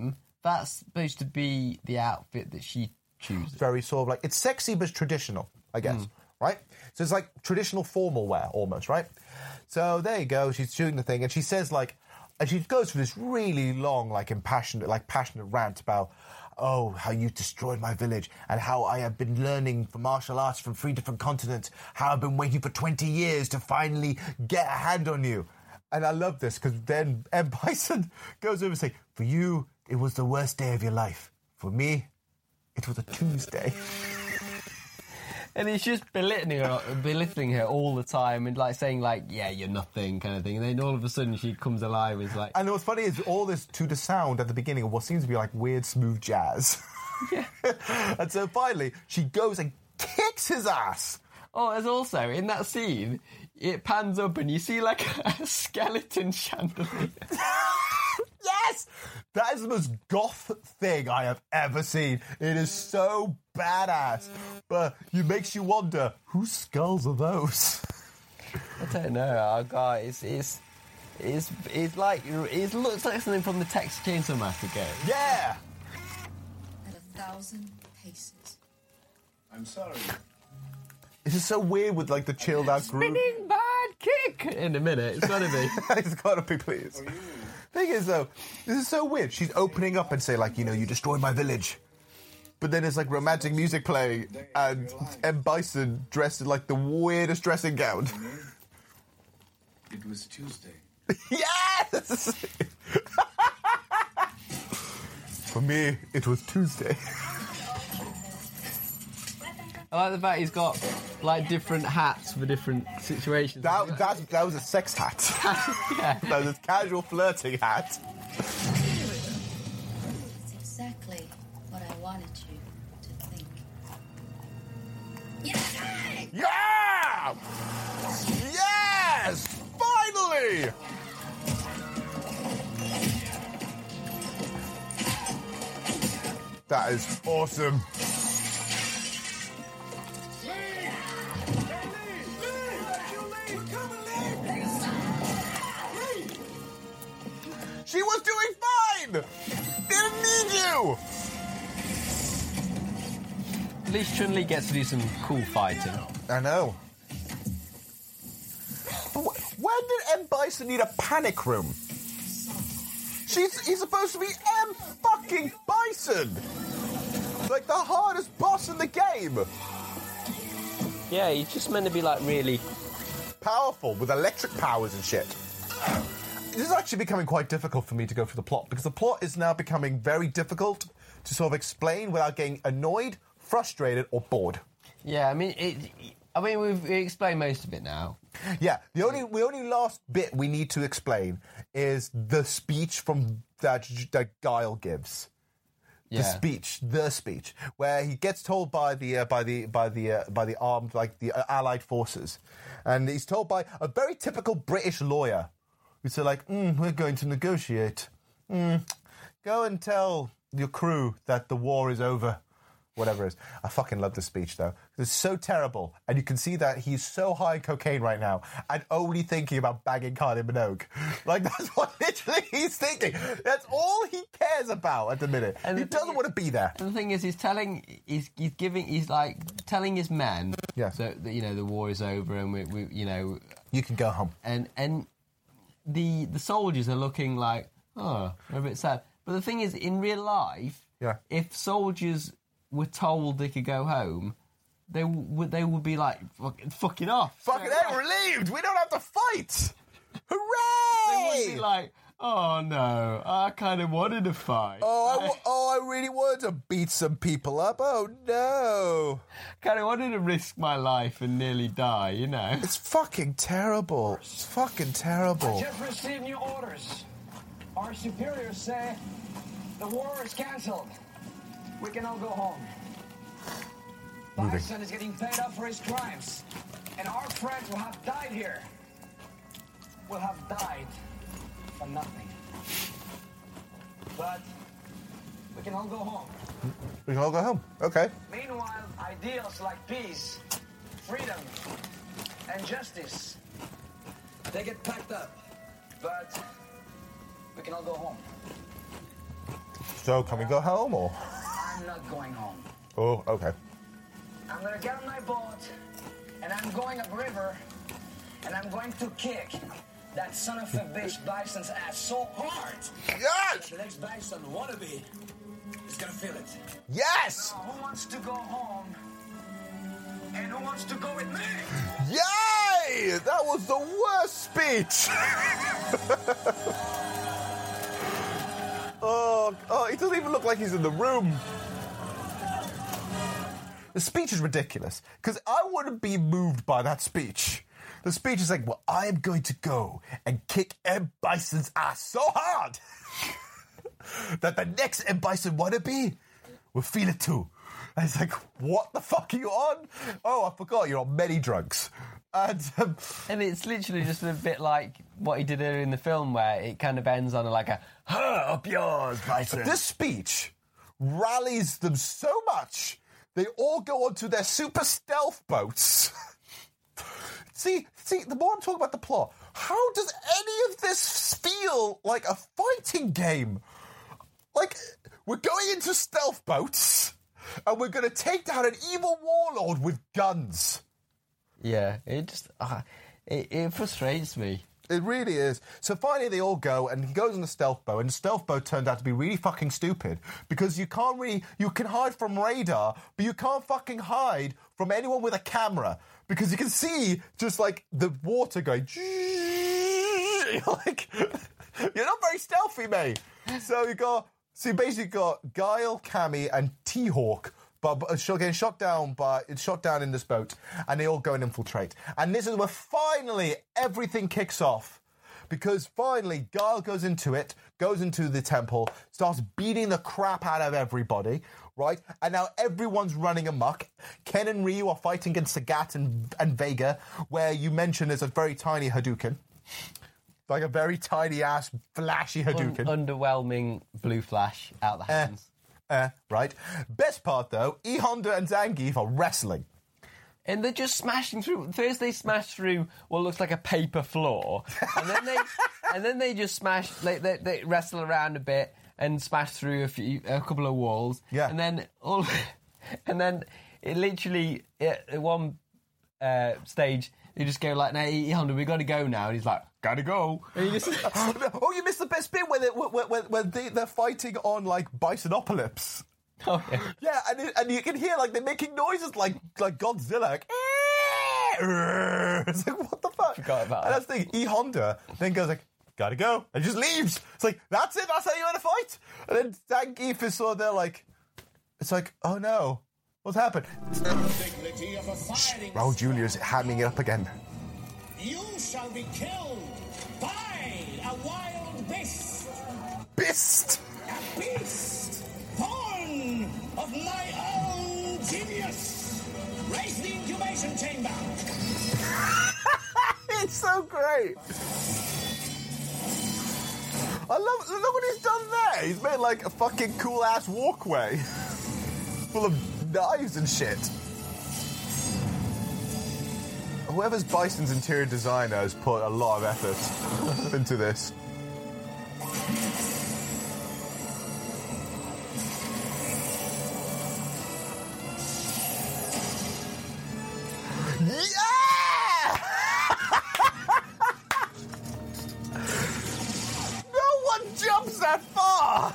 that's supposed to be the outfit that she chooses. Very sort of like, it's sexy but traditional, I guess, right? So it's like traditional formal wear almost, right? So there you go, she's doing the thing, and she says like, and she goes for this really long, like passionate rant about, oh, how you destroyed my village, and how I have been learning for martial arts from 3 different continents, how I've been waiting for 20 years to finally get a hand on you. And I love this, because then M. Bison goes over and says, for you, it was the worst day of your life. For me, it was a Tuesday. And he's just belittling her all the time and like saying like, yeah, you're nothing kind of thing. And then all of a sudden she comes alive and is like... And what's funny is all this to the sound at the beginning of what seems to be like weird smooth jazz. Yeah. And so finally she goes and kicks his ass. Oh, there's also, in that scene, it pans up and you see like a skeleton chandelier. Yes! That is the most goth thing I have ever seen. It is so badass. But it makes you wonder, whose skulls are those? I don't know. Oh, God, it's like, it looks like something from the Texas Chainsaw Massacre. Yeah! At 1,000 paces. I'm sorry. This is so weird with like the chilled out groove. Spinning bad kick! In a minute, it's gotta be. It's gotta be, please. Thing is, though, this is so weird. She's opening up and say, like, you know, you destroyed my village. But then there's, like, romantic music playing and M. Bison dressed in, like, the weirdest dressing gown. It was Tuesday. Yes! For me, it was Tuesday. I like the fact he's got, like, different hats for different situations. That was a sex hat. Yeah. That was a casual flirting hat. It's exactly what I wanted you to think. Yes! Yeah! Yes! Finally! That is awesome. She was doing fine! Didn't need you! At least Chun-Li gets to do some cool fighting. I know. When did M. Bison need a panic room? He's supposed to be M. fucking Bison! Like the hardest boss in the game! Yeah, he's just meant to be like really... powerful, with electric powers and shit. This is actually becoming quite difficult for me to go through the plot, because the plot is now becoming very difficult to sort of explain without getting annoyed, frustrated, or bored. Yeah, I mean, we've explained most of it now. Yeah, the only last bit we need to explain is the speech from that Guile gives. Yeah. The speech, where he gets told by the armed, like the Allied forces, and he's told by a very typical British lawyer, who said like, "We're going to negotiate. Go and tell your crew that the war is over." Whatever it is. I fucking love this speech, though. It's so terrible. And you can see that he's so high on cocaine right now and only thinking about bagging Kylie Minogue. Like, that's what literally he's thinking. That's all he cares about at the minute. And he doesn't want to be there. And the thing is, he's telling his men that, you know, the war is over and we you know... You can go home. And the soldiers are looking like, oh, they're a bit sad. But the thing is, in real life, if soldiers were told they could go home, they would be like, fucking off. Fucking hell, relieved! We don't have to fight! Hooray! They wouldn't be like, oh no, I kind of wanted to fight. I really wanted to beat some people up. Oh no. Kind of wanted to risk my life and nearly die, you know. It's fucking terrible. It's fucking terrible. I just received new orders. Our superiors say the war is cancelled. We can all go home. Bison is getting paid up for his crimes. And our friends who have died here will have died for nothing. But we can all go home. We can all go home. Okay. Meanwhile, ideals like peace, freedom, and justice, they get packed up. But we can all go home. So, can we go home, or? I'm not going home. Oh, okay. I'm gonna get on my boat, and I'm going upriver, and I'm going to kick that son of a bitch Bison's ass so hard. Yes! The next Bison wannabe is gonna feel it. Yes! Now, who wants to go home? And who wants to go with me? Yay! That was the worst speech! oh, he doesn't even look like he's in the room. The speech is ridiculous, because I wouldn't be moved by that speech. The speech is like, well, I am going to go and kick M. Bison's ass so hard that the next M. Bison wannabe will feel it too. And it's like, what the fuck are you on? Oh, I forgot, you're on many drugs. And it's literally just a bit like what he did earlier in the film, where it kind of ends on like a, up yours, Bison. This speech rallies them so much, they all go onto their super stealth boats. See, the more I'm talking about the plot, how does any of this feel like a fighting game? Like, we're going into stealth boats, and we're going to take down an evil warlord with guns. Yeah, it just... it frustrates me. It really is. So finally they all go, and he goes on the stealth boat, and the stealth boat turned out to be really fucking stupid, because you can hide from radar, but you can't fucking hide from anyone with a camera, because you can see just like the water going... You're like, you're not very stealthy, mate. So you basically got Guile, Cammy, and T-Hawk, but getting shot down in this boat, and they all go and infiltrate. And this is where finally everything kicks off, because finally Guile goes into the temple, starts beating the crap out of everybody, right? And now everyone's running amok. Ken and Ryu are fighting against Sagat and Vega, where you mentioned there's a very tiny Hadouken. Like a very tiny-ass, flashy Hadouken. Underwhelming blue flash out the hands. Right. Best part, though, E. Honda and Zangief are wrestling. And they're just smashing through. First they smash through what looks like a paper floor. And then they just smash, they wrestle around a bit and smash through a couple of walls. Yeah. And then it literally, at one stage, they just go like, "No, E. Honda, we got to go now." And he's like, "Gotta go." And you just, you missed the best bit when they're fighting on like Bisonopolis. Oh yeah. Yeah, and you can hear like they're making noises like Godzilla. Like, it's like, what the fuck? Forgot about and that's the thing. E. Honda then goes like, "Gotta go," and just leaves. It's like, that's it. That's how you want to fight. And then Zangief is sort of there like, it's like, oh no. What's happened? Raul Julia is hamming it up again. You shall be killed by a wild beast. Beast? A beast born of my own genius. Raise the incubation chamber. It's so great. Look what he's done there. He's made like a fucking cool ass walkway full of knives and shit. Whoever's Bison's interior designer has put a lot of effort into this. Yeah! No one jumps that far!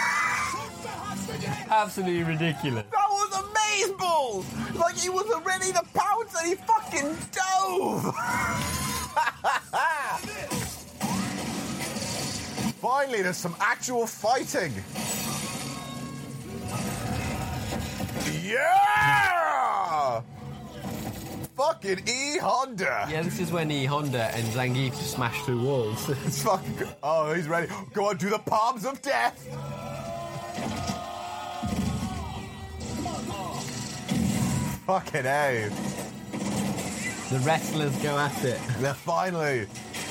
absolutely ridiculous. That was amazeballs! Like he was ready to pounce and he fucking dove! Finally, there's some actual fighting. Yeah! Fucking E. Honda. Yeah, this is when E. Honda and Zangief just smash through walls. It's fucking good. Oh, he's ready. Go on, do the palms of death. Fucking A. The wrestlers go at it. They're finally.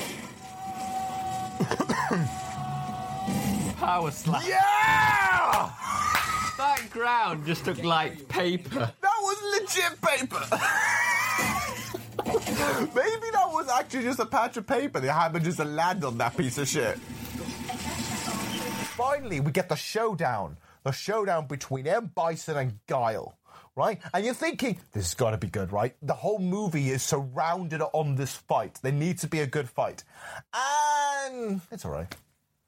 Power slap. Yeah! That ground just looked like paper. That was legit paper. Maybe that was actually just a patch of paper. They happened just to land on that piece of shit. finally, we get the showdown. The showdown between M. Bison and Guile. Right? And you're thinking, this has got to be good, right? The whole movie is surrounded on this fight. There needs to be a good fight. And it's all right.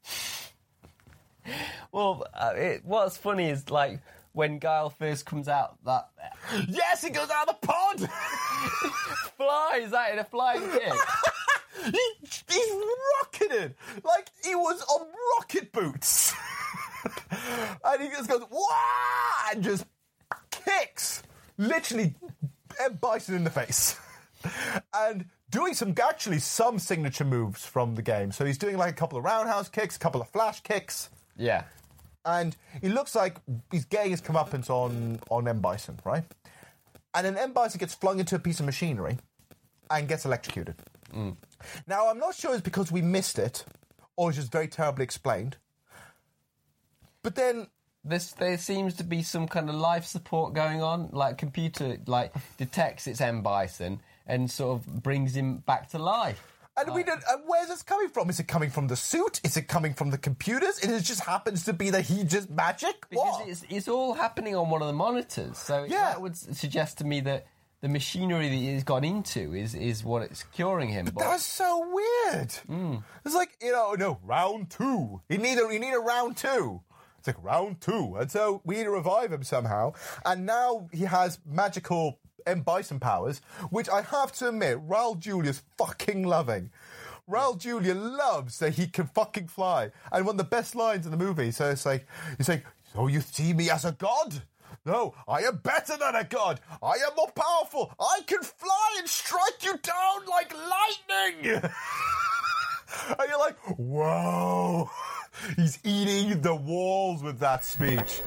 Well, what's funny is, like, when Guile first comes out, that... Yes, he goes out of the pod! Flies out in a flying kick. He's rocketed! Like, he was on rocket boots. And he just goes, wah! And just kicks, literally, M. Bison in the face. And doing some signature moves from the game. So he's doing like a couple of roundhouse kicks, a couple of flash kicks. Yeah. And he looks like he's getting his comeuppance on M. Bison, right? And then M. Bison gets flung into a piece of machinery and gets electrocuted. Now, I'm not sure it's because we missed it or it's just very terribly explained. But then... There seems to be some kind of life support going on, like computer, like detects it's M. Bison and sort of brings him back to life. And we don't. Where's this coming from? Is it coming from the suit? Is it coming from the computers? It just happens to be that he just magic. Because it's all happening on one of the monitors, so that would suggest to me that the machinery that he's got into is what it's curing him. But that's so weird. It's like, round two. You need a round two. It's like round two. And so we need to revive him somehow. And now he has magical M. Bison powers, which I have to admit, Raul Julia's fucking loving. Raul Julia loves that he can fucking fly. And one of the best lines in the movie, so it's like, so you see me as a god? No, I am better than a god. I am more powerful. I can fly and strike you down like lightning. And you're like, whoa. He's eating the walls with that speech.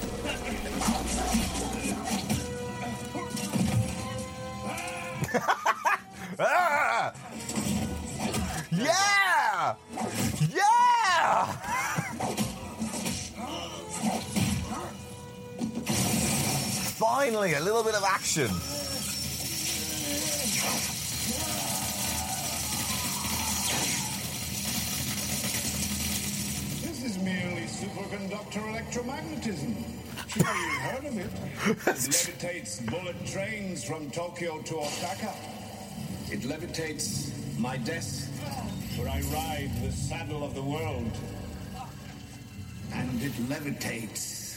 Ah! Yeah! Yeah! Finally, a little bit of action. Merely superconductor electromagnetism. Sure, you've heard of it. It levitates bullet trains from Tokyo to Osaka. It levitates my desk, where I ride the saddle of the world. And it levitates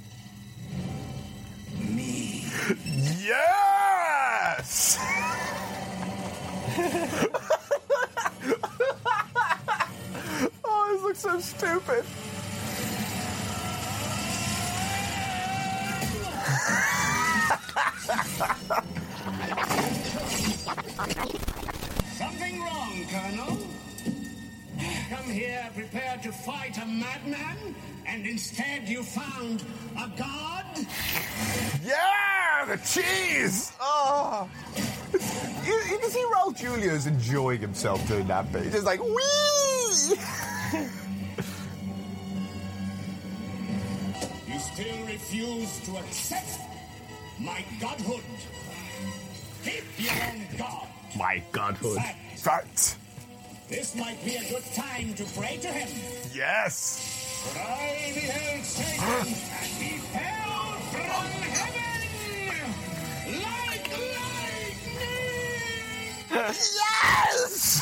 me. Yes! Oh, this looks so stupid. Something wrong, Colonel? Come here prepared to fight a madman, and instead you found a god? Yeah, the cheese! Oh. You can see Raul Julia's enjoying himself doing that bit. He's just like, whee! You still refuse to accept my godhood. Keep your own god. My godhood. Fact. This might be a good time to pray to him. Yes. But I beheld Satan and he fell from heaven like lightning. Yes!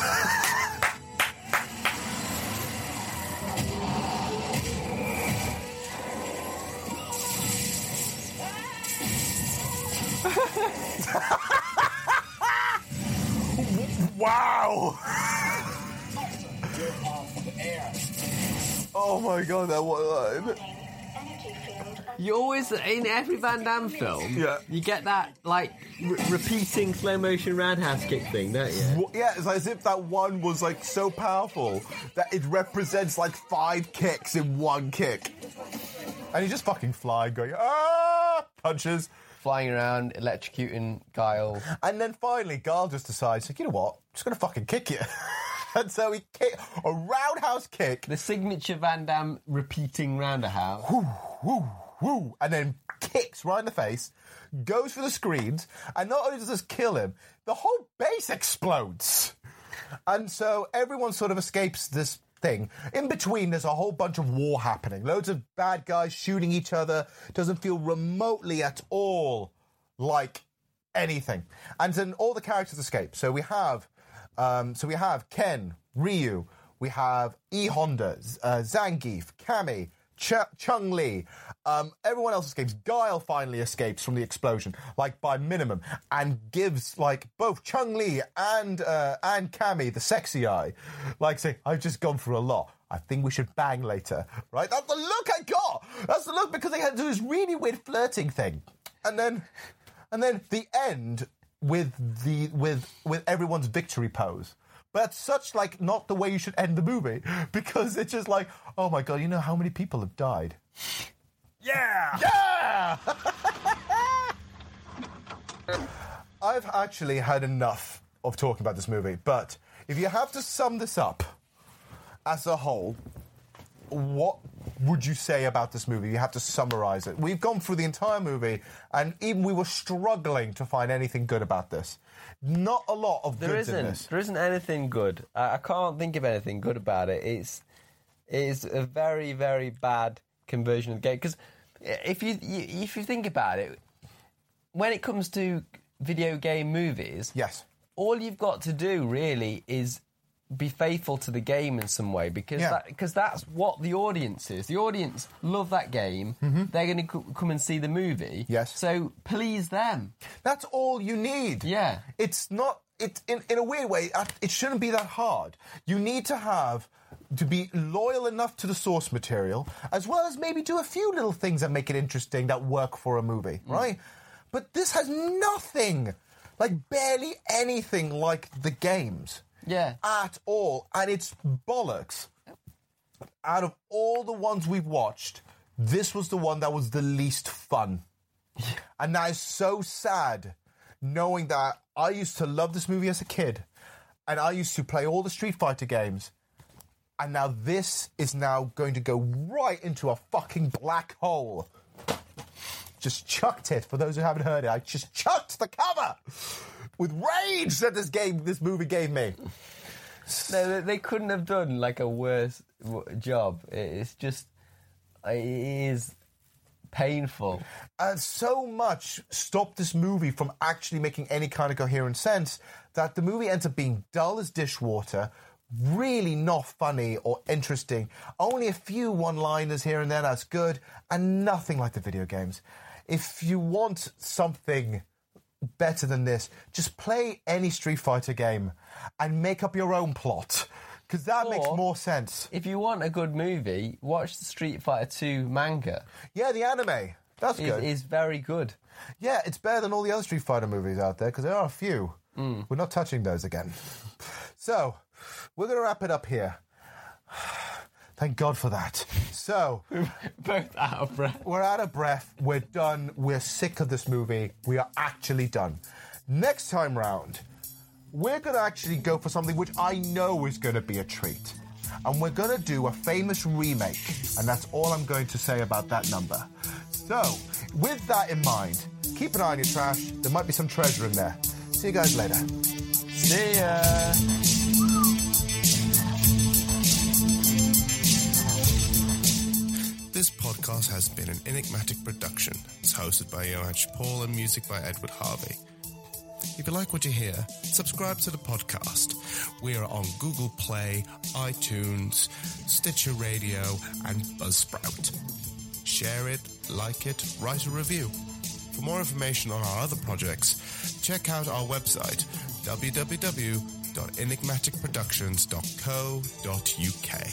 Wow! You're off the air. Oh my god, that was... You always, in every Van Damme film, you get that, like, repeating slow-motion roundhouse kick thing, don't you? Yeah, it's as if that one was, like, so powerful that it represents, like, 5 kicks in one kick. And you just fucking fly, going, punches. Flying around, electrocuting Guile. And then finally, Guile just decides, like, you know what? I'm just going to fucking kick you. And so he kicked a roundhouse kick. The signature Van Damme repeating roundhouse. Whoo, whoo, whoo. And then kicks right in the face, goes for the screens, and not only does this kill him, the whole base explodes. And so everyone sort of escapes this thing. In between, there's a whole bunch of war happening. Loads of bad guys shooting each other. Doesn't feel remotely at all like anything. And then all the characters escape. So we have Ken, Ryu, we have E. Honda, Zangief, Cammy, Chun-Li. Everyone else escapes. Guile finally escapes from the explosion, like by minimum, and gives like both Chun-Li and Cammy the sexy eye, like saying, "I've just gone through a lot. I think we should bang later." Right? That's the look I got. That's the look, because they had to do this really weird flirting thing, and then the end with everyone's victory pose. But that's such, like, not the way you should end the movie, because it's just like, oh my God, you know how many people have died? Yeah! Yeah! I've actually had enough of talking about this movie, but if you have to sum this up as a whole, what would you say about this movie? You have to summarize it. We've gone through the entire movie, and even we were struggling to find anything good about this. Not a lot of goods in this. There isn't anything good. I can't think of anything good about it. It's a very, very bad conversion of the game. Because if you think about it, when it comes to video game movies, yes, all you've got to do really is be faithful to the game in some way, because that's what the audience is. The audience love that game. Mm-hmm. They're going to come and see the movie. Yes. So please them. That's all you need. Yeah. It's not. It's in a weird way. It shouldn't be that hard. You need to be loyal enough to the source material, as well as maybe do a few little things that make it interesting that work for a movie, right? But this has nothing, like barely anything like the games. Yeah. At all. And it's bollocks. Out of all the ones we've watched, this was the one that was the least fun. And that is so sad, knowing that I used to love this movie as a kid, and I used to play all the Street Fighter games, and now this is now going to go right into a fucking black hole. Just chucked it. For those who haven't heard it, I just chucked the cover with rage that this movie gave me. No, they couldn't have done like a worse job. It is painful. And so much stopped this movie from actually making any kind of coherent sense that the movie ends up being dull as dishwater, really not funny or interesting. Only a few one-liners here and there that's good, and nothing like the video games. If you want something better than this, just play any Street Fighter game and make up your own plot, because that makes more sense. If you want a good movie, watch the Street Fighter 2 manga. Yeah, the anime. That's good. It is very good. Yeah, it's better than all the other Street Fighter movies out there, because there are a few. We're not touching those again. So, we're going to wrap it up here. Thank God for that. So, we're both out of breath. We're out of breath. We're done. We're sick of this movie. We are actually done. Next time round, we're going to actually go for something which I know is going to be a treat. And we're going to do a famous remake. And that's all I'm going to say about that number. So, with that in mind, keep an eye on your trash. There might be some treasure in there. See you guys later. See ya. This podcast has been an Enigmatic production. It's hosted by Johan Paul and music by Edward Harvey. If you like what you hear, subscribe to the podcast. We are on Google Play, iTunes, Stitcher Radio, and Buzzsprout. Share it, like it, write a review. For more information on our other projects, check out our website, www.enigmaticproductions.co.uk.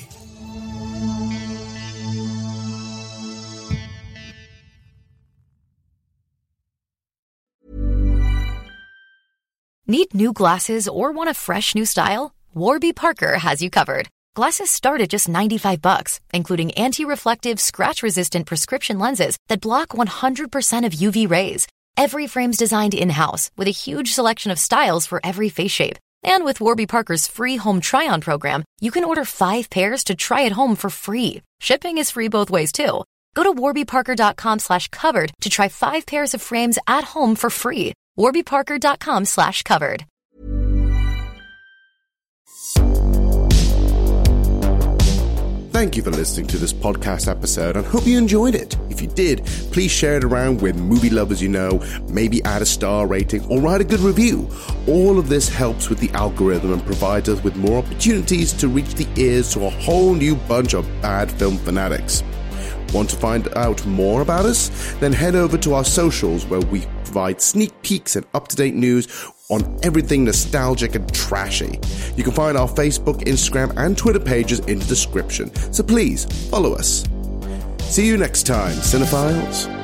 Need new glasses or want a fresh new style? Warby Parker has you covered. Glasses start at just $95, including anti-reflective, scratch-resistant prescription lenses that block 100% of UV rays. Every frame's designed in-house with a huge selection of styles for every face shape. And with Warby Parker's free home try-on program, you can order 5 pairs to try at home for free. Shipping is free both ways, too. Go to warbyparker.com/covered to try 5 pairs of frames at home for free. warbyparker.com/covered. Thank you for listening to this podcast episode and hope you enjoyed it. If you did, please share it around with movie lovers you know, maybe add a star rating or write a good review. All of this helps with the algorithm and provides us with more opportunities to reach the ears to a whole new bunch of bad film fanatics. Want to find out more about us? Then head over to our socials where we provide sneak peeks and up-to-date news on everything nostalgic and trashy. You can find our Facebook, Instagram, and Twitter pages in the description, so please follow us. See you next time, cinephiles.